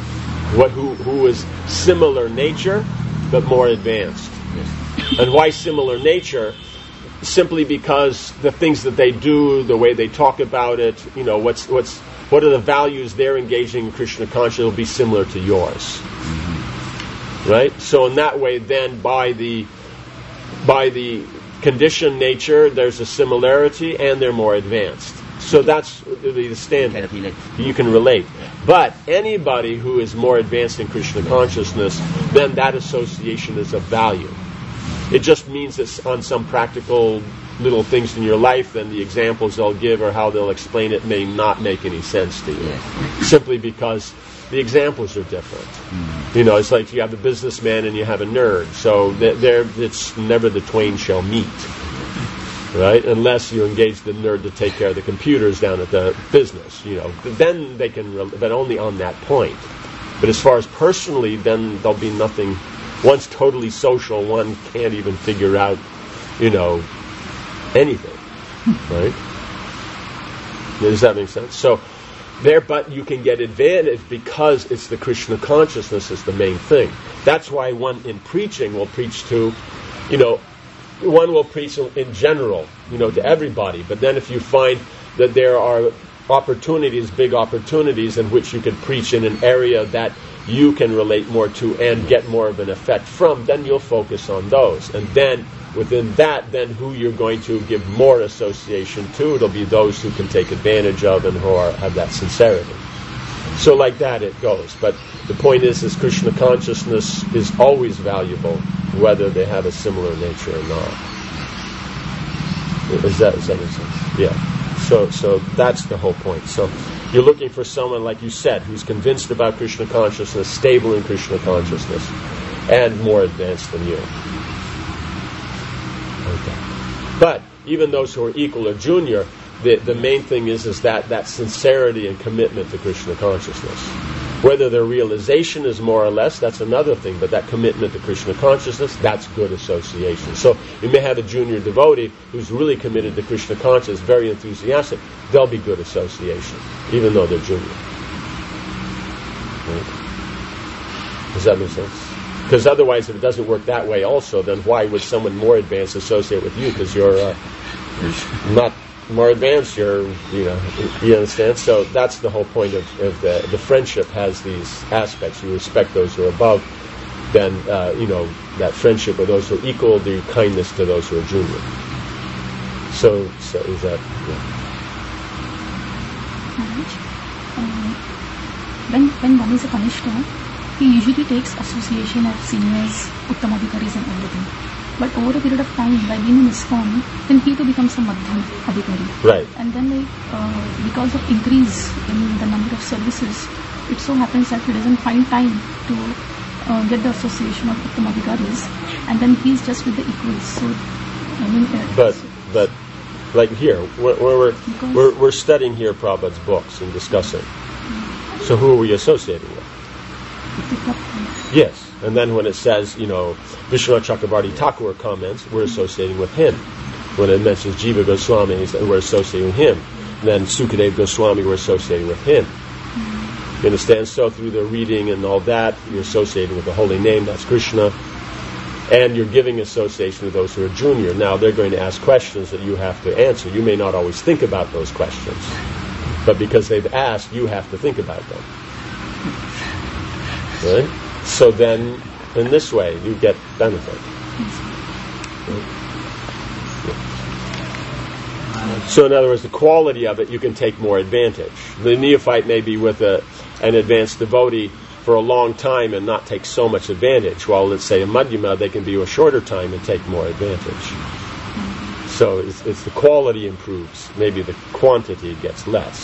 Who is similar nature, but more advanced. Yes. And why similar nature? Simply because the things that they do, the way they talk about it, what are the values they're engaging in Krishna consciousness will be similar to yours. Mm-hmm. Right? So in that way, then by the conditioned nature, there's a similarity and they're more advanced. So that's the standard. You can relate. But anybody who is more advanced in Krishna consciousness, then that association is of value. It just means that on some practical little things in your life, then the examples they'll give or how they'll explain it may not make any sense to you. Simply because the examples are different. Mm. It's like you have a businessman and you have a nerd. So it's never the twain shall meet. Right? Unless you engage the nerd to take care of the computers down at the business, then they can, but only on that point. But as far as personally, then there'll be nothing. One's totally social, one can't even figure out, anything. Right? Does that make sense? So, but you can get advantage because it's the Krishna consciousness is the main thing. That's why one in preaching will preach to, one will preach in general, to everybody. But then if you find that there are opportunities, big opportunities, in which you could preach in an area that you can relate more to and get more of an effect from, then you'll focus on those. And then within that, then who you're going to give more association to, it'll be those who can take advantage of and who have that sincerity. So like that it goes. But the point is Krishna consciousness is always valuable, whether they have a similar nature or not. Does that make sense? Yeah. So that's the whole point. So you're looking for someone, like you said, who's convinced about Krishna consciousness, stable in Krishna consciousness, and more advanced than you. Okay. But even those who are equal or junior, the main thing is that sincerity and commitment to Krishna consciousness. Whether their realization is more or less, that's another thing, but that commitment to Krishna consciousness, that's good association. So you may have a junior devotee who's really committed to Krishna consciousness, very enthusiastic. They'll be good association, even though they're junior. Right? Does that make sense? Because otherwise, if it doesn't work that way also, then why would someone more advanced associate with you? Because you're not more advanced, you understand? So that's the whole point of the friendship has these aspects. You respect those who are above, then, that friendship with those who are equal, the kindness to those who are junior. So is that, When one is a Kanishta, he usually takes association of seniors, Uttamadhikaris and everything. But over a period of time, by being in ISKCON, then he too becomes a Madhyam Adhikari. Right. And then because of increase in the number of services, it so happens that he doesn't find time to get the association of Uttamadhikaris, and then he's just with the equals. So, But like here, we're studying here Prabhupada's books and discussing. So who are we associating with? Yes. And then when it says, Vishwanath Chakravarti Thakur comments, we're associating with him. When it mentions Jiva Goswami, we're associating with him. And then Sukadeva Goswami, we're associating with him. You understand? So through the reading and all that, you're associating with the holy name, that's Krishna. And you're giving association to those who are junior. Now they're going to ask questions that you have to answer. You may not always think about those questions. But because they've asked, you have to think about them. Right? So then, in this way, you get benefit. So in other words, the quality of it, you can take more advantage. The neophyte may be with an advanced devotee for a long time and not take so much advantage, while let's say a Madhyama, they can be a shorter time and take more advantage. So it's the quality improves. Maybe the quantity gets less.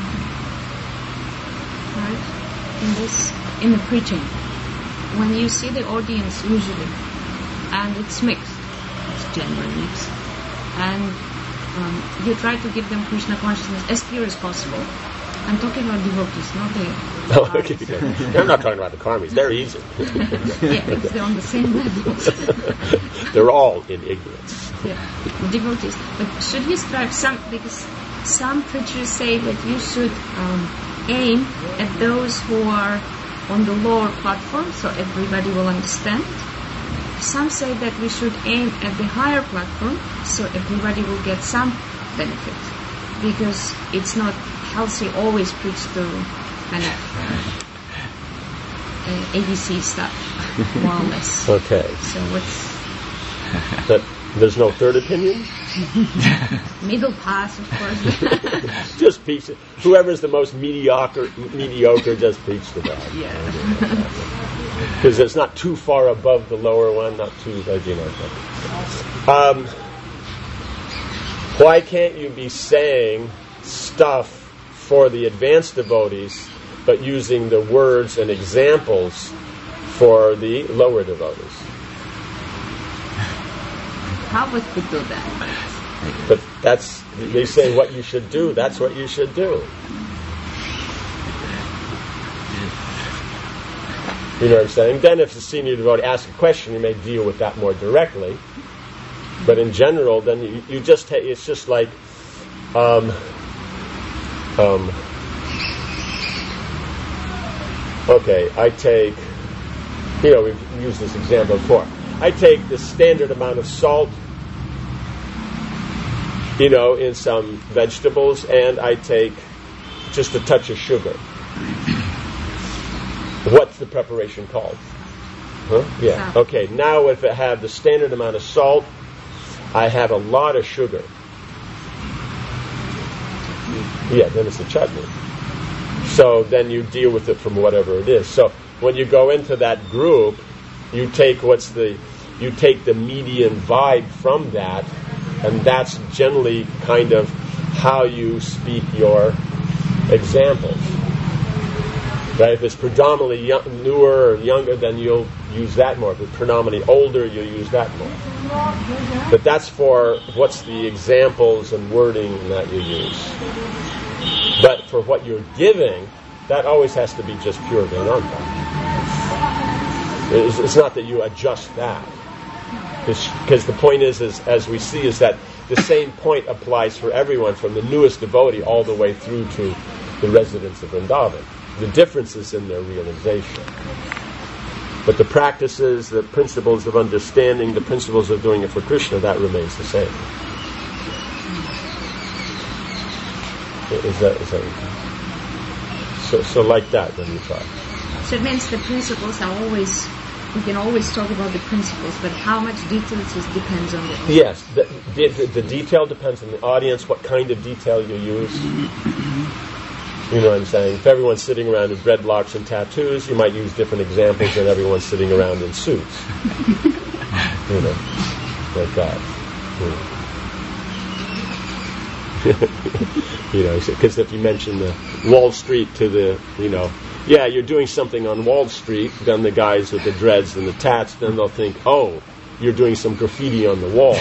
Right. In the preaching, when you see the audience usually, and it's mixed, it's generally mixed, and you try to give them Krishna consciousness as pure as possible. I'm talking about devotees, not the okay. I'm not talking about the karmis. They're easy. Yeah, they're on the same level. They're all in ignorance. Yeah, devotees. But should he strive because some preachers say that you should aim at those who are on the lower platform, so everybody will understand. Some say that we should aim at the higher platform, so everybody will get some benefit, because it's not healthy always preach to kind of ABC stuff, more or less. Okay. So what's... But there's no third opinion? Middle pass, of course. Just preach it. Whoever's the most mediocre, just preach to that. Yeah. Because it's not too far above the lower one, not too, why can't you be saying stuff for the advanced devotees, but using the words and examples for the lower devotees? How would we do that? But they say what you should do, that's what you should do. You know what I'm saying? Then if the senior devotee asks a question, you may deal with that more directly. But in general, then you just take, it's just like, okay, I take, we've used this example before. I take the standard amount of salt, in some vegetables, and I take just a touch of sugar. What's the preparation called? Huh? Yeah. Okay, now if it had the standard amount of salt I have a lot of sugar. Yeah, then it's a chutney. So then you deal with it from whatever it is. So when you go into that group, you take the median vibe from that, and that's generally kind of how you speak your examples. Right? If it's predominantly newer or younger, then you'll use that more. If it's predominantly older, you'll use that more. But that's for what's the examples and wording that you use. But for what you're giving, that always has to be just pure Vedanta. It's not that you adjust that. Because the point is, as we see, is that the same point applies for everyone, from the newest devotee all the way through to the residents of Vrindavan. The difference is in their realization. But the practices, the principles of understanding, the principles of doing it for Krishna, that remains the same. Is that so like that when you try? So it means the principles are always, we can always talk about the principles, but how much details depends on the... Yes, the detail depends on the audience, what kind of detail you use. You know what I'm saying? If everyone's sitting around in dreadlocks and tattoos, you might use different examples than everyone sitting around in suits. You know, like that. You know, because if you mention the Wall Street to the, yeah, you're doing something on Wall Street, then the guys with the dreads and the tats, then they'll think, oh, you're doing some graffiti on the wall.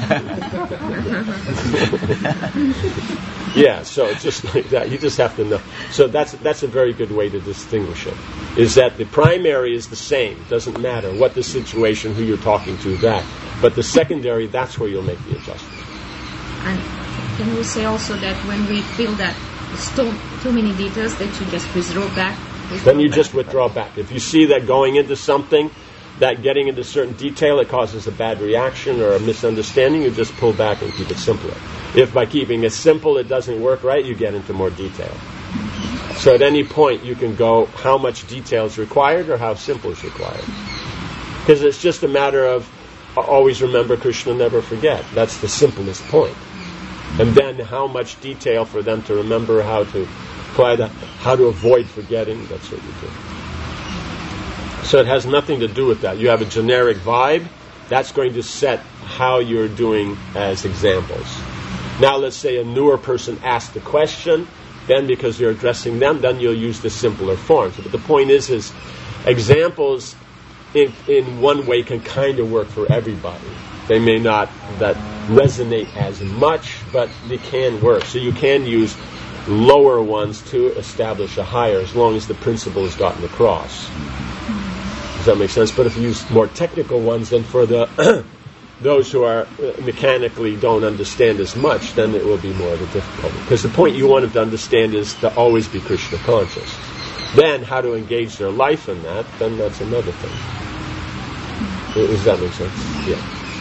Yeah, so it's just like that. You just have to know. So that's a very good way to distinguish it. Is that the primary is the same. Doesn't matter what the situation, who you're talking to, that. But the secondary, that's where you'll make the adjustment. And can we say also that when we feel that it's too many details, that you just withdraw back? Then you just withdraw back. If you see that going into something, that getting into certain detail, it causes a bad reaction or a misunderstanding, you just pull back and keep it simpler. If by keeping it simple it doesn't work right, you get into more detail. So at any point you can go how much detail is required or how simple is required. Because it's just a matter of always remember Krishna, never forget. That's the simplest point. And then how much detail for them to remember, how to apply that, how to avoid forgetting, that's what you do. So it has nothing to do with that. You have a generic vibe, that's going to set how you're doing as examples. Now let's say a newer person asked a question, then because you're addressing them, then you'll use the simpler forms. But the point is examples in one way can kind of work for everybody. They may not that resonate as much, but they can work. So you can use lower ones to establish a higher, as long as the principle is gotten across. Does that make sense? But if you use more technical ones, then for the those who are mechanically don't understand as much, then it will be more of a difficulty. Because the point you want them to understand is to always be Krishna conscious. Then how to engage their life in that, then that's another thing. Does that make sense? Yeah.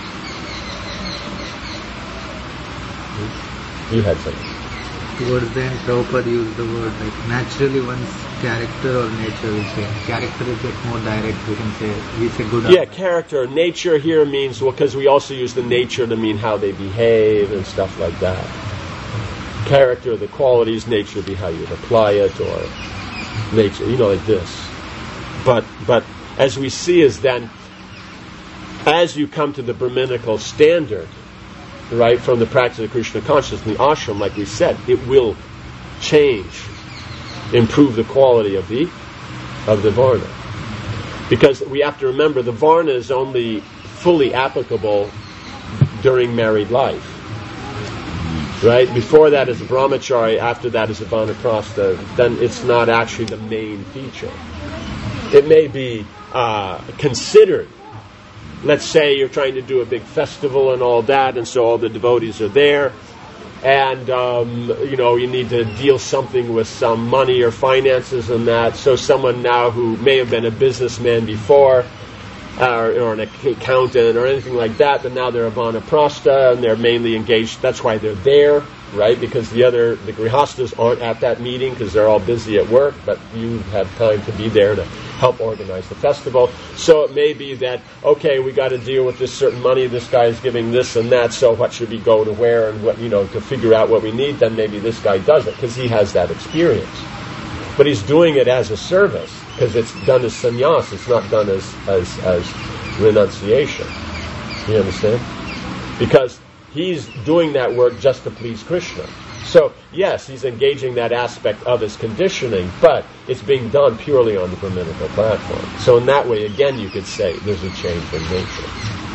You had something. Towards the end, Prabhupada used the word like naturally one's character or nature will change. Character is like more direct, we can say. We say good. Yeah, character. Nature here means, well, because we also use the nature to mean how they behave and stuff like that. Character, the qualities, nature would be how you'd apply it, or nature, like this. But as we see is then, as you come to the Brahminical standard, right, from the practice of Krishna consciousness in the ashram, like we said, it will change, improve the quality of the varna. Because we have to remember the varna is only fully applicable during married life. Right? Before that is a brahmachari, after that is a vanaprastha, then it's not actually the main feature. It may be considered. Let's say you're trying to do a big festival and all that, and so all the devotees are there, and you need to deal something with some money or finances and that. So someone now who may have been a businessman before, or an accountant or anything like that, but now they're a vanaprastha and they're mainly engaged. That's why they're there, right? Because the grihastas aren't at that meeting because they're all busy at work, but you have time to be there to help organize the festival. So it may be that, okay, we got to deal with this certain money, this guy is giving this and that, so what should we go to where, and what, to figure out what we need, then maybe this guy does it, because he has that experience. But he's doing it as a service, because it's done as sannyas, it's not done as renunciation. You understand? Because he's doing that work just to please Krishna. So, yes, he's engaging that aspect of his conditioning, but it's being done purely on the Brahminical platform. So in that way, again, you could say there's a change in nature.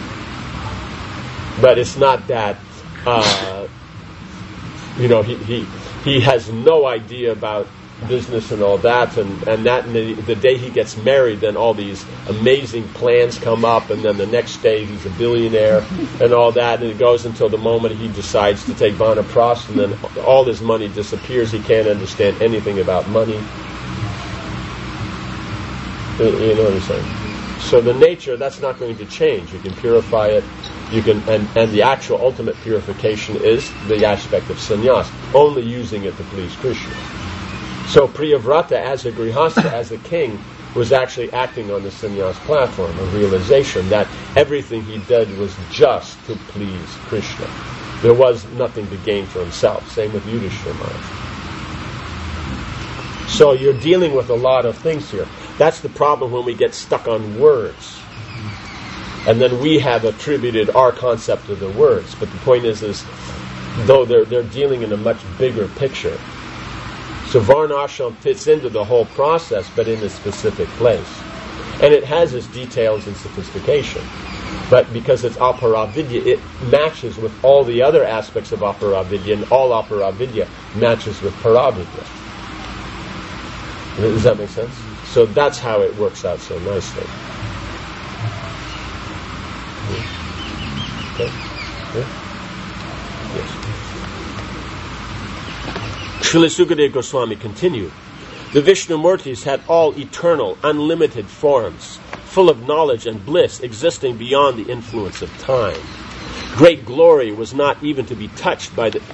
But it's not that, he has no idea about business and all that, and that the day he gets married, then all these amazing plans come up, and then the next day he's a billionaire and all that, and it goes until the moment he decides to take Vanapras, and then all his money disappears. He can't understand anything about money. You know what I'm saying? So the nature, that's not going to change. You can purify it. You can, and the actual ultimate purification is the aspect of sannyas, only using it to please Krishna. So Priyavrata, as a grihastha, as a king, was actually acting on the sannyas platform, a realization that everything he did was just to please Krishna. There was nothing to gain for himself. Same with Yudhishthira Maharaj. So you're dealing with a lot of things here. That's the problem when we get stuck on words. And then we have attributed our concept to the words. But the point is though they're dealing in a much bigger picture. So Varna Ashram fits into the whole process, but in a specific place. And it has its details and sophistication. But because it's Aparavidya, it matches with all the other aspects of Aparavidya, and all Aparavidya matches with Paravidya. Does that make sense? So that's how it works out so nicely. Okay? Yeah? Yes. Srila Sukadeva Goswami continued, the Vishnumurtis had all eternal, unlimited forms, full of knowledge and bliss, existing beyond the influence of time. Great glory was not even to be touched by the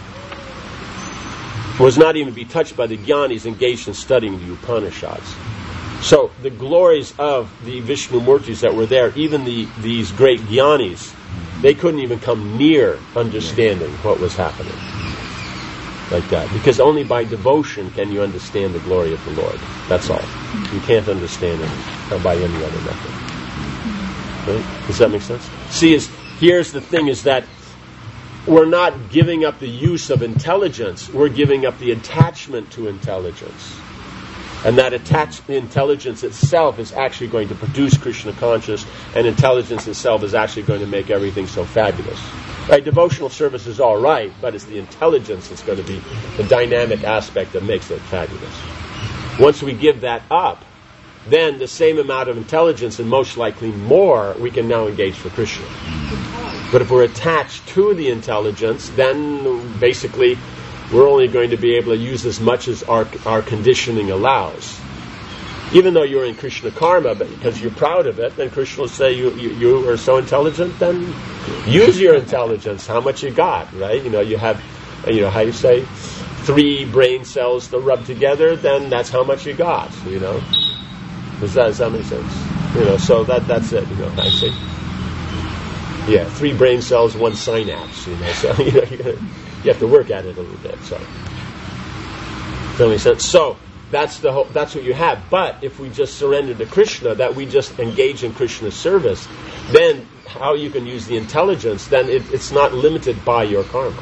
Jnanis engaged in studying the Upanishads. So the glories of the Vishnumurtis that were there, even these great Jnanis, they couldn't even come near understanding what was happening. Like that. Because only by devotion can you understand the glory of the Lord. That's all. You can't understand it by any other method. Right? Does that make sense? See, here's the thing, is that we're not giving up the use of intelligence, we're giving up the attachment to intelligence. And that intelligence itself is actually going to produce Krishna conscious, and intelligence itself is actually going to make everything so fabulous. Right, devotional service is all right, but it's the intelligence that's going to be the dynamic aspect that makes it fabulous. Once we give that up, then the same amount of intelligence, and most likely more, we can now engage for Krishna. But if we're attached to the intelligence, then basically we're only going to be able to use as much as our conditioning allows. Even though you're in Krishna karma, but because you're proud of it, then Krishna will say, you are so intelligent, then use your intelligence. How much you got, right? You have, how you say, 3 brain cells to rub together, then that's how much you got, Does that make sense? So that's it, I say. Yeah, 3 brain cells, 1 synapse, so, you have to work at it a little bit, so. Does that make sense? So, that's what you have. But if we just surrender to Krishna, that we just engage in Krishna's service, then how you can use the intelligence, then it's not limited by your karma.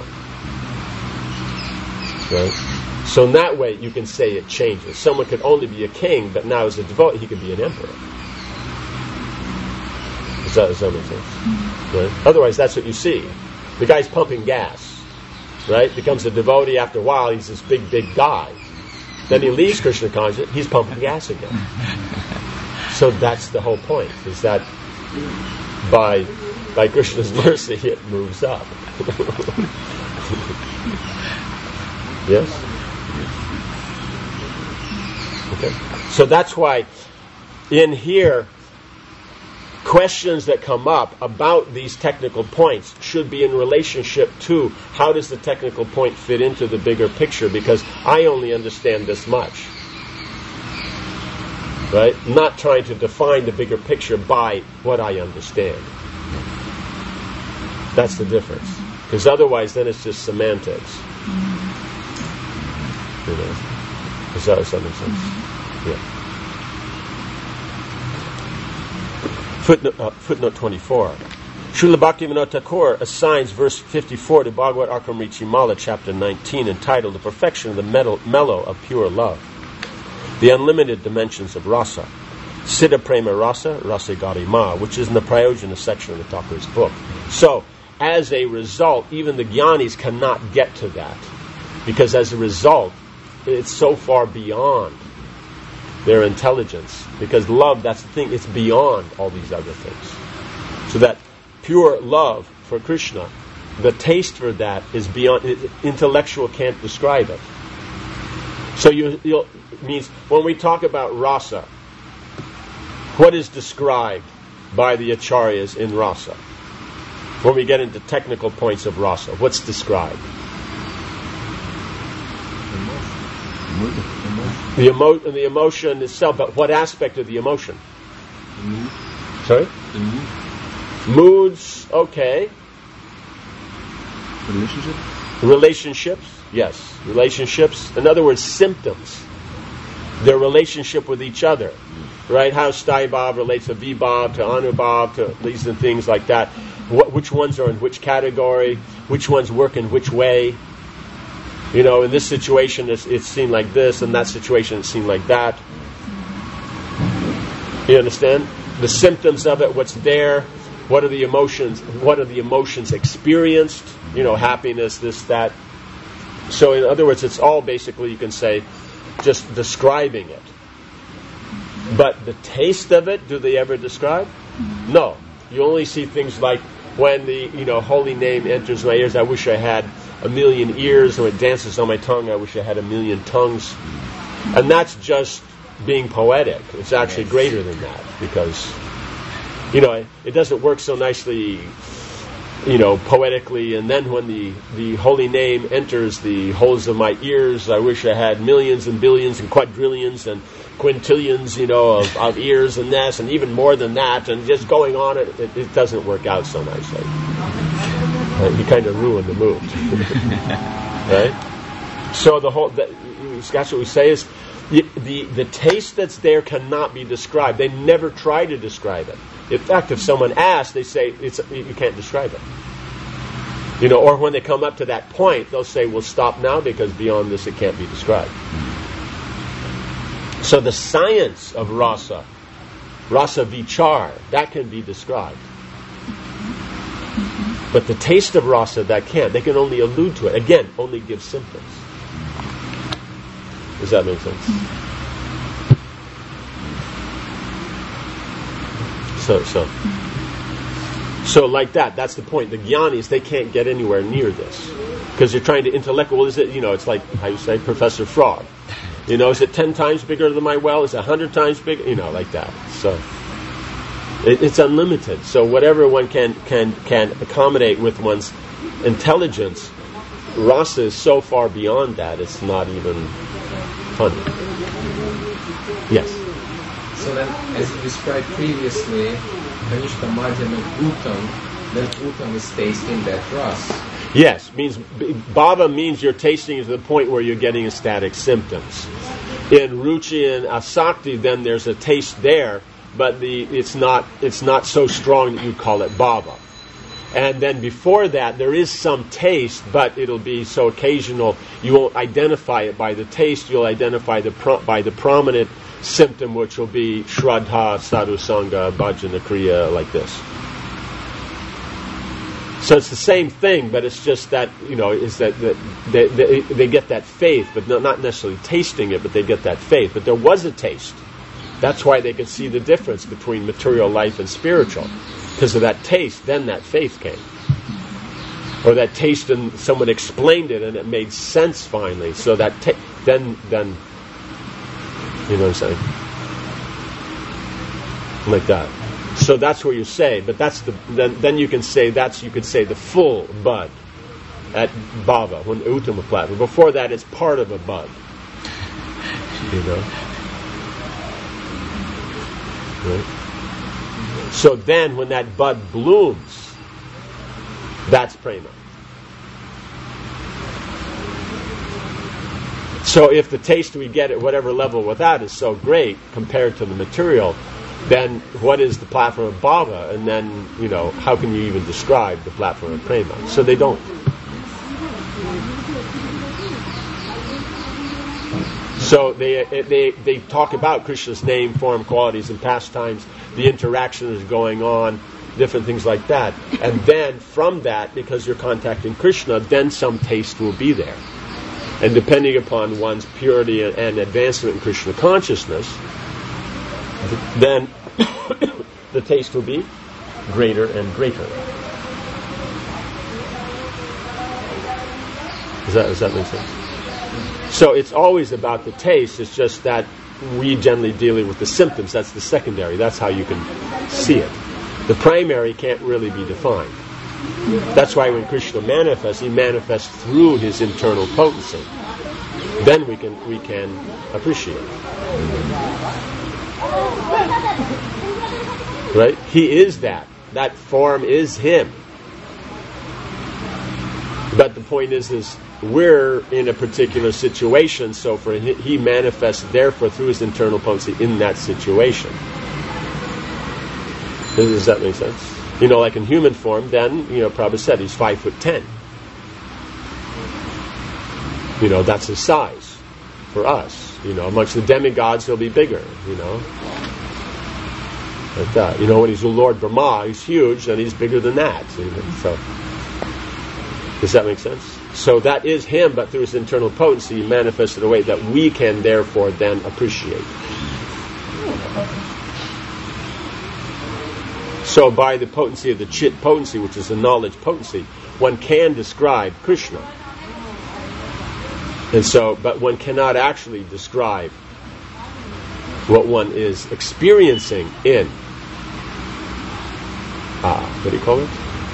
Right? So in that way, you can say it changes. Someone could only be a king, but now as a devotee, he could be an emperor. Does that make sense? Right? Otherwise, that's what you see. The guy's pumping gas, right? Becomes a devotee after a while, he's this big guy. Then he leaves Krishna consciousness, he's pumping gas again. So that's the whole point, is that by Krishna's mercy, it moves up. Yes? Okay. So that's why in here, questions that come up about these technical points should be in relationship to how does the technical point fit into the bigger picture, because I only understand this much. right? Not trying to define the bigger picture by what I understand. That's the difference. Because otherwise, then it's just semantics. You know? Does that make sense? Yeah. Footnote 24. Srila Bhaktivinoda Thakur assigns verse 54 to Bhagavad Arkamrichimala, chapter 19, entitled The Perfection of the Mellow of Pure Love. The Unlimited Dimensions of Rasa. Siddha Prema Rasa, Rasa Garima, which is in the Prayojana section of the Thakur's book. So, as a result, even the Jnanis cannot get to that. Because as a result, it's so far beyond their intelligence. Because love, that's the thing, it's beyond all these other things. So that pure love for Krishna, the taste for that is beyond, intellectual can't describe it. So you'll means when we talk about rasa, what is described by the acharyas in rasa? When we get into technical points of rasa, what's described? The emotion itself, but what aspect of the emotion? The mood. Sorry? The mood. Moods, okay. Relationships, yes. Relationships. In other words, symptoms. Their relationship with each other. Right? How Staibhav relates to Vibhav, to Anubhav, to these and things like that. Which ones are in which category? Which ones work in which way? You know, in this situation it's seen like this, in that situation it's seen like that. You understand? The symptoms of it, what's there, what are the emotions experienced, you know, happiness, this, that. So in other words, it's all basically, you can say, just describing it. But the taste of it, do they ever describe? No. You only see things like when the, holy name enters my ears, I wish I had 1,000,000 ears, and when it dances on my tongue, I wish I had 1,000,000 tongues. And that's just being poetic. It's actually greater than that, because, it doesn't work so nicely, poetically, and then when the holy name enters the holes of my ears, I wish I had millions and billions and quadrillions and quintillions, of ears and this, and even more than that, and just going on, it doesn't work out so nicely. You kind of ruin the mood. Right? So that's what we say is, the taste that's there cannot be described. They never try to describe it. In fact, if someone asks, they say, you can't describe it. Or when they come up to that point, they'll say, we'll stop now because beyond this it can't be described. So the science of rasa vichar, that can be described. But the taste of rasa, that can't. They can only allude to it. Again, only give symptoms. Does that make sense? So like that. That's the point. The Jnanis, they can't get anywhere near this because they're trying to intellectual. Well, is it? It's like how you say Professor Frog. Is it 10 times bigger than my well? Is it 100 times bigger? Like that. So it's unlimited. So whatever one can accommodate with one's intelligence, rasa is so far beyond that. It's not even funny. Yes. So then, as you described previously, Kanishta Madhyam and Uttam, then Uttam is tasting that rasa. Yes, means bhava means you're tasting to the point where you're getting ecstatic symptoms. In ruchi and asakti, then there's a taste there, but it's not so strong that you call it bhava. And then before that, there is some taste, but it'll be so occasional you won't identify it by the taste. You'll identify by the prominent symptom, which will be shraddha, sadhu sangha, bhajana kriya, like this. So it's the same thing, but it's just that, is that they get that faith, but not necessarily tasting it, but they get that faith. But there was a taste. That's why they could see the difference between material life and spiritual. Because of that taste, then that faith came. Or that taste, and someone explained it, and it made sense finally. So that then, you know what I'm saying? Like that. So that's where you say, but that's then you can say you could say the full bud at bhava, when uttama platform. Before that, it's part of a bud. Right? So then when that bud blooms, that's prema. So if the taste we get at whatever level with that is so great compared to the material, then what is the platform of bhava? And then, how can you even describe the platform of prema? So they don't. So they talk about Krishna's name, form, qualities, and pastimes, the interaction is going on, different things like that. And then from that, because you're contacting Krishna, then some taste will be there. And depending upon one's purity and advancement in Krishna consciousness, then the taste will be greater and greater. Does that make sense? So it's always about the taste. It's just that we generally deal with the symptoms. That's the secondary. That's how you can see it. The primary can't really be defined. That's why when Krishna manifests, he manifests through his internal potency. Then we can appreciate it. Right? He is that. That form is him. But the point is we're in a particular situation, so for he manifests therefore through his internal potency in that situation. Does that make sense? Like in human form, then, Prabhupada said he's 5'10". That's his size for us. Amongst the demigods, he'll be bigger, Like that. When he's the Lord Brahma, he's huge, and he's bigger than that. So, does that make sense? So that is him, but through his internal potency, he manifests in a way that we can therefore then appreciate. So by the potency of the chit potency, which is the knowledge potency, one can describe Krishna. And so, but one cannot actually describe what one is experiencing in, what do you call it?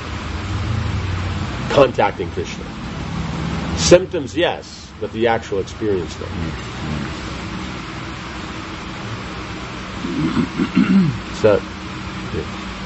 Contacting Krishna. Symptoms, yes, but the actual experience, no. So, yeah.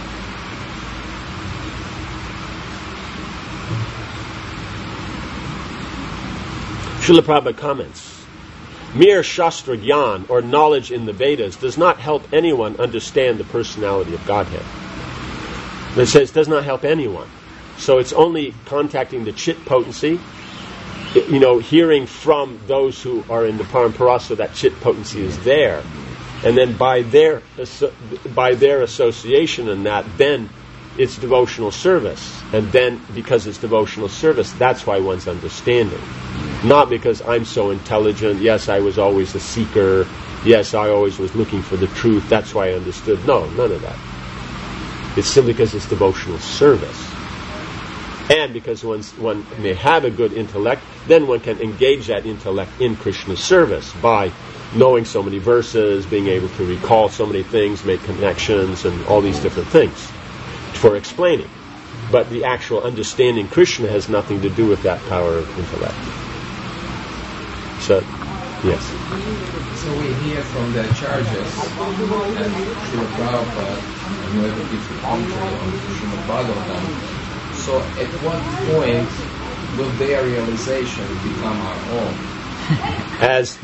Srila Prabhupada comments, mere Shastra Gyan, or knowledge in the Vedas, does not help anyone understand the personality of Godhead. It says it does not help anyone. So it's only contacting the chit potency, hearing from those who are in the parampara, so that chit potency is there. And then by their association in that, then it's devotional service. And then because it's devotional service, that's why one's understanding. Not because I'm so intelligent, yes, I was always a seeker, yes, I always was looking for the truth, that's why I understood. No, none of that. It's simply because it's devotional service. And because one may have a good intellect, then one can engage that intellect in Krishna's service by knowing so many verses, being able to recall so many things, make connections, and all these different things for explaining. But the actual understanding Krishna has nothing to do with that power of intellect. So, yes. So we hear from the charges and Srila Prabhupada and whoever gives the commentary on Srimad Bhagavatam. So at what point will their realization become our own? As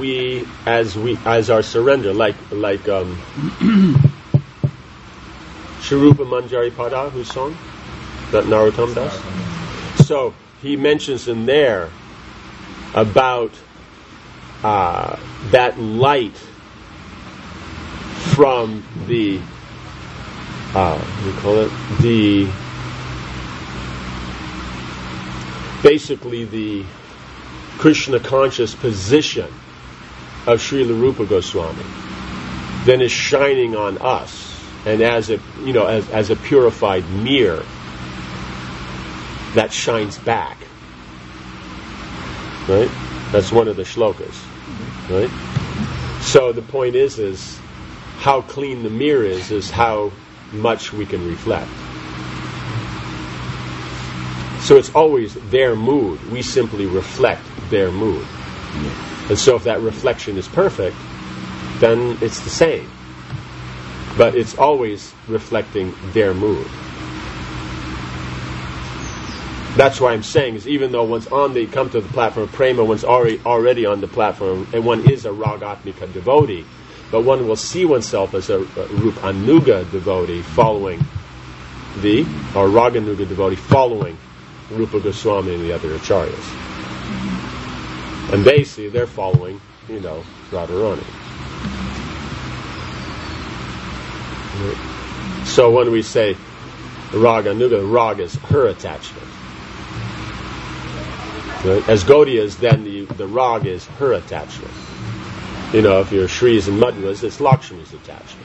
our surrender, like Sharupa Manjari Pada, whose song that Narottam does. So he mentions in there about that light from the basically the Krishna conscious position of Srila Rupa Goswami, then is shining on us, and as a purified mirror that shines back. Right? That's one of the shlokas. Right? So the point is how clean the mirror is how much we can reflect. So it's always their mood. We simply reflect their mood. And so if that reflection is perfect, then it's the same. But it's always reflecting their mood. That's why I'm saying is even though one's come to the platform of prema, one's already on the platform, and one is a ragatmika devotee, but one will see oneself as a Rupanuga devotee following or Raganuga devotee following Rupa Goswami and the other acharyas. And they see they're following, Radharani. So when we say Raganuga, Rag is her attachment. Right? As Gaudiyas, then the Rag is her attachment. If you're Shris and Madhvas, it's Lakshmi's attachment.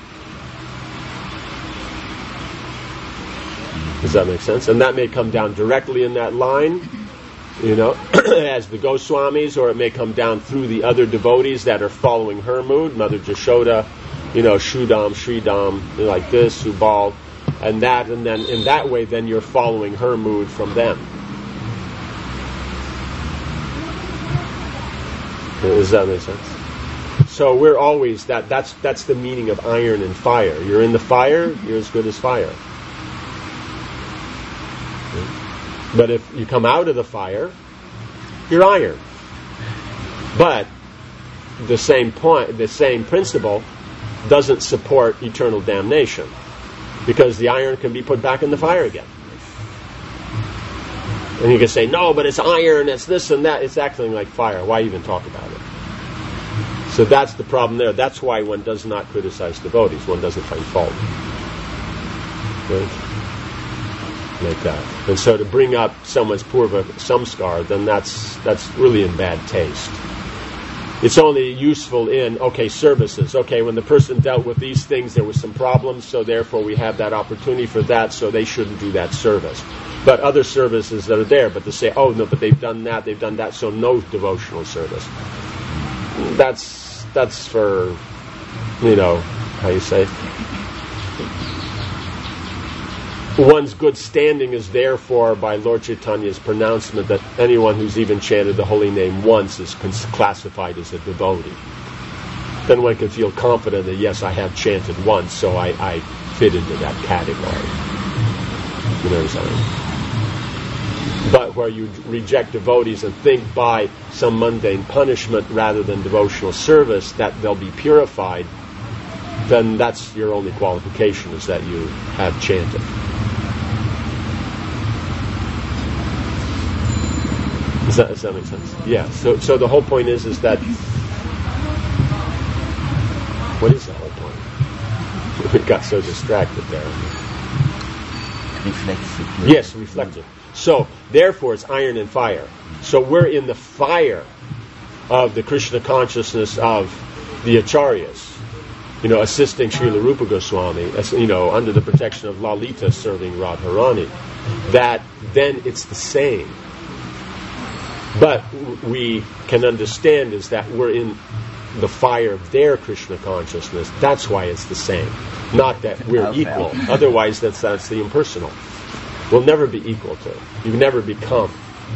Does that make sense? And that may come down directly in that line, as the Goswamis, or it may come down through the other devotees that are following her mood, Mother Jashoda, Shudam, Sridam, like this, Subal, and then in that way, then you're following her mood from them. Does that make sense? So we're always that's the meaning of iron and fire. You're in the fire, you're as good as fire. But if you come out of the fire, you're iron. But the same principle doesn't support eternal damnation, because the iron can be put back in the fire again. And you can say, no, but it's iron, it's this and that. It's acting like fire. Why even talk about it? So that's the problem there. That's why one does not criticize devotees. One doesn't find fault. Right? Like that. And so to bring up someone's purva samskar, then that's really in bad taste. It's only useful in, services. When the person dealt with these things, there was some problems, so therefore we have that opportunity for that, so they shouldn't do that service. But other services that are there, but to say, oh no, but they've done that, so no devotional service. That's for, how you say, one's good standing is therefore by Lord Chaitanya's pronouncement that anyone who's even chanted the holy name once is classified as a devotee. Then one can feel confident that yes, I have chanted once, so I fit into that category. You know what I'm saying? But where you reject devotees and think by some mundane punishment rather than devotional service that they'll be purified, then that's your only qualification, is that you have chanted. Does that make sense? Yeah. So the whole point is that what is the whole point? We got so distracted there. Reflective. Yes, reflective. So therefore, it's iron and fire. So we're in the fire of the Krishna consciousness of the acharyas. Assisting Srila Rupa Goswami, under the protection of Lalita serving Radharani. That then it's the same. But we can understand is that we're in the fire of their Krishna consciousness. That's why it's the same. Not that we're equal. Otherwise, that's the impersonal. We'll never be equal to. You never become.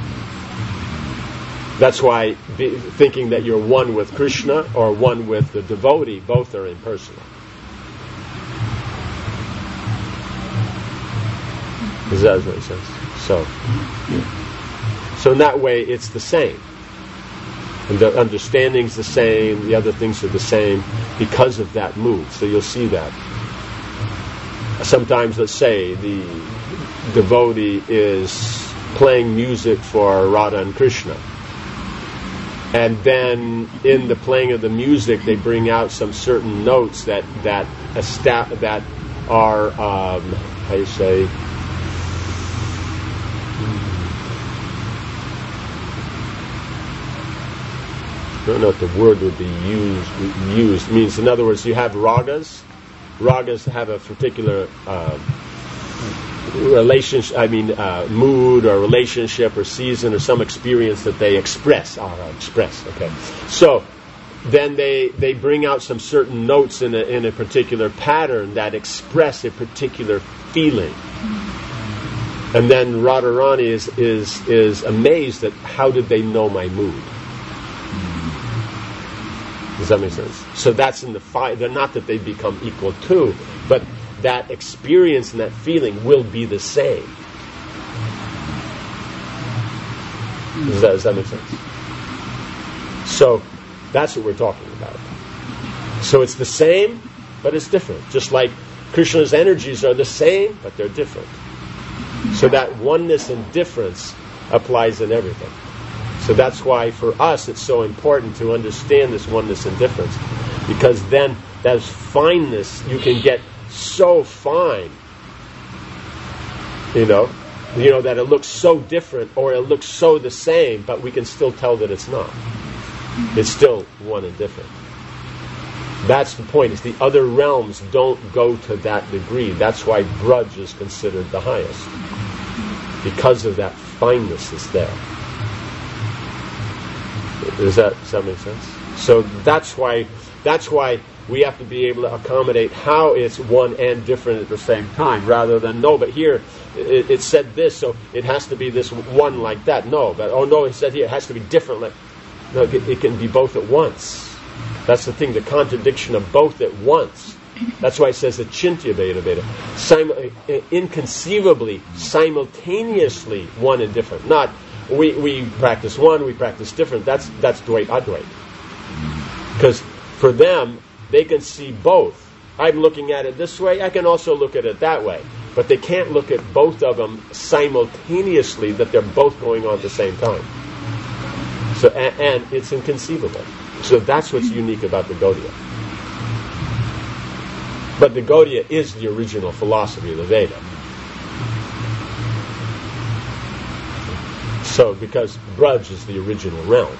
That's why thinking that you're one with Krishna or one with the devotee, both are impersonal. Does that make sense? So in that way, it's the same. And the understanding's the same, the other things are the same because of that mood. So you'll see that. Sometimes, let's say, the devotee is playing music for Radha and Krishna. And then in the playing of the music, they bring out some certain notes that are, how you say, I don't know what the word would be used. It means, in other words, you have ragas. Ragas have a particular relationship, mood or relationship or season or some experience that they express. Okay. So then they bring out some certain notes in a particular pattern that express a particular feeling. And then Radharani is amazed at how did they know my mood. Does that make sense? So that's in the they're not that they become equal to, but that experience and that feeling will be the same. Does that make sense? So that's what we're talking about. So it's the same, but it's different. Just like Krishna's energies are the same, but they're different. So that oneness and difference applies in everything. So that's why for us it's so important to understand this oneness and difference, because then that fineness, you can get so fine, you know that it looks so different or it looks so the same, but we can still tell that it's not. It's still one and different. That's the point, is the other realms don't go to that degree. That's why Braj is considered the highest, because of that fineness is there. Does that make sense? So that's why we have to be able to accommodate how it's one and different at the same time, rather than no, but here it said this, so it has to be this one like that. No, but it said here it has to be different. Like, no, it can be both at once. That's the thing, the contradiction of both at once. That's why it says achintya beta beta. Inconceivably, simultaneously, one and different. Not we practice one, we practice different. That's Dvait Advait. Because for them, they can see both. I'm looking at it this way, I can also look at it that way. But they can't look at both of them simultaneously, that they're both going on at the same time. So and it's inconceivable. So that's what's unique about the Gaudiya. But the Gaudiya is the original philosophy of the Veda. So, because Braj is the original realm.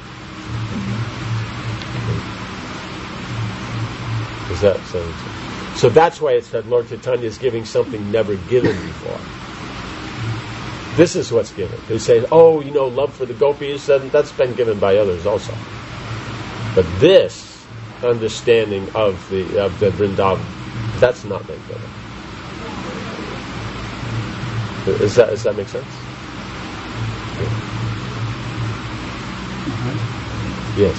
Is that so? So that's why it said Lord Chaitanya is giving something never given before. This is what's given. They say, love for the gopis, that's been given by others also. But this understanding of the Vrindavan, that's not been given. Does that make sense? Yes.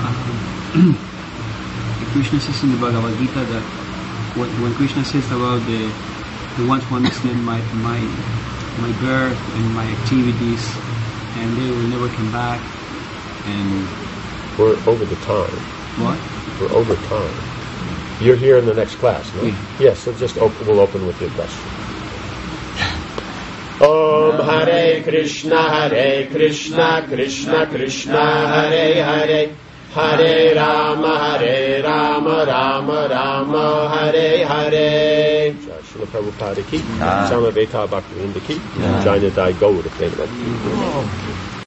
Krishna says in the Bhagavad Gita that when Krishna says about the ones who understand my birth and my activities, and they will never come back, and we're over the time. What? We're over time. You're here in the next class, no? Yeah. Yes, so we'll open with your question. Om Hare Krishna, Krishna Krishna, Hare Hare, Hare Rama, Rama Rama, Hare Hare. Srila Prabhupada ki, Samaveta Bhaktivinoda ki, Jai Nidai Gaura Prema.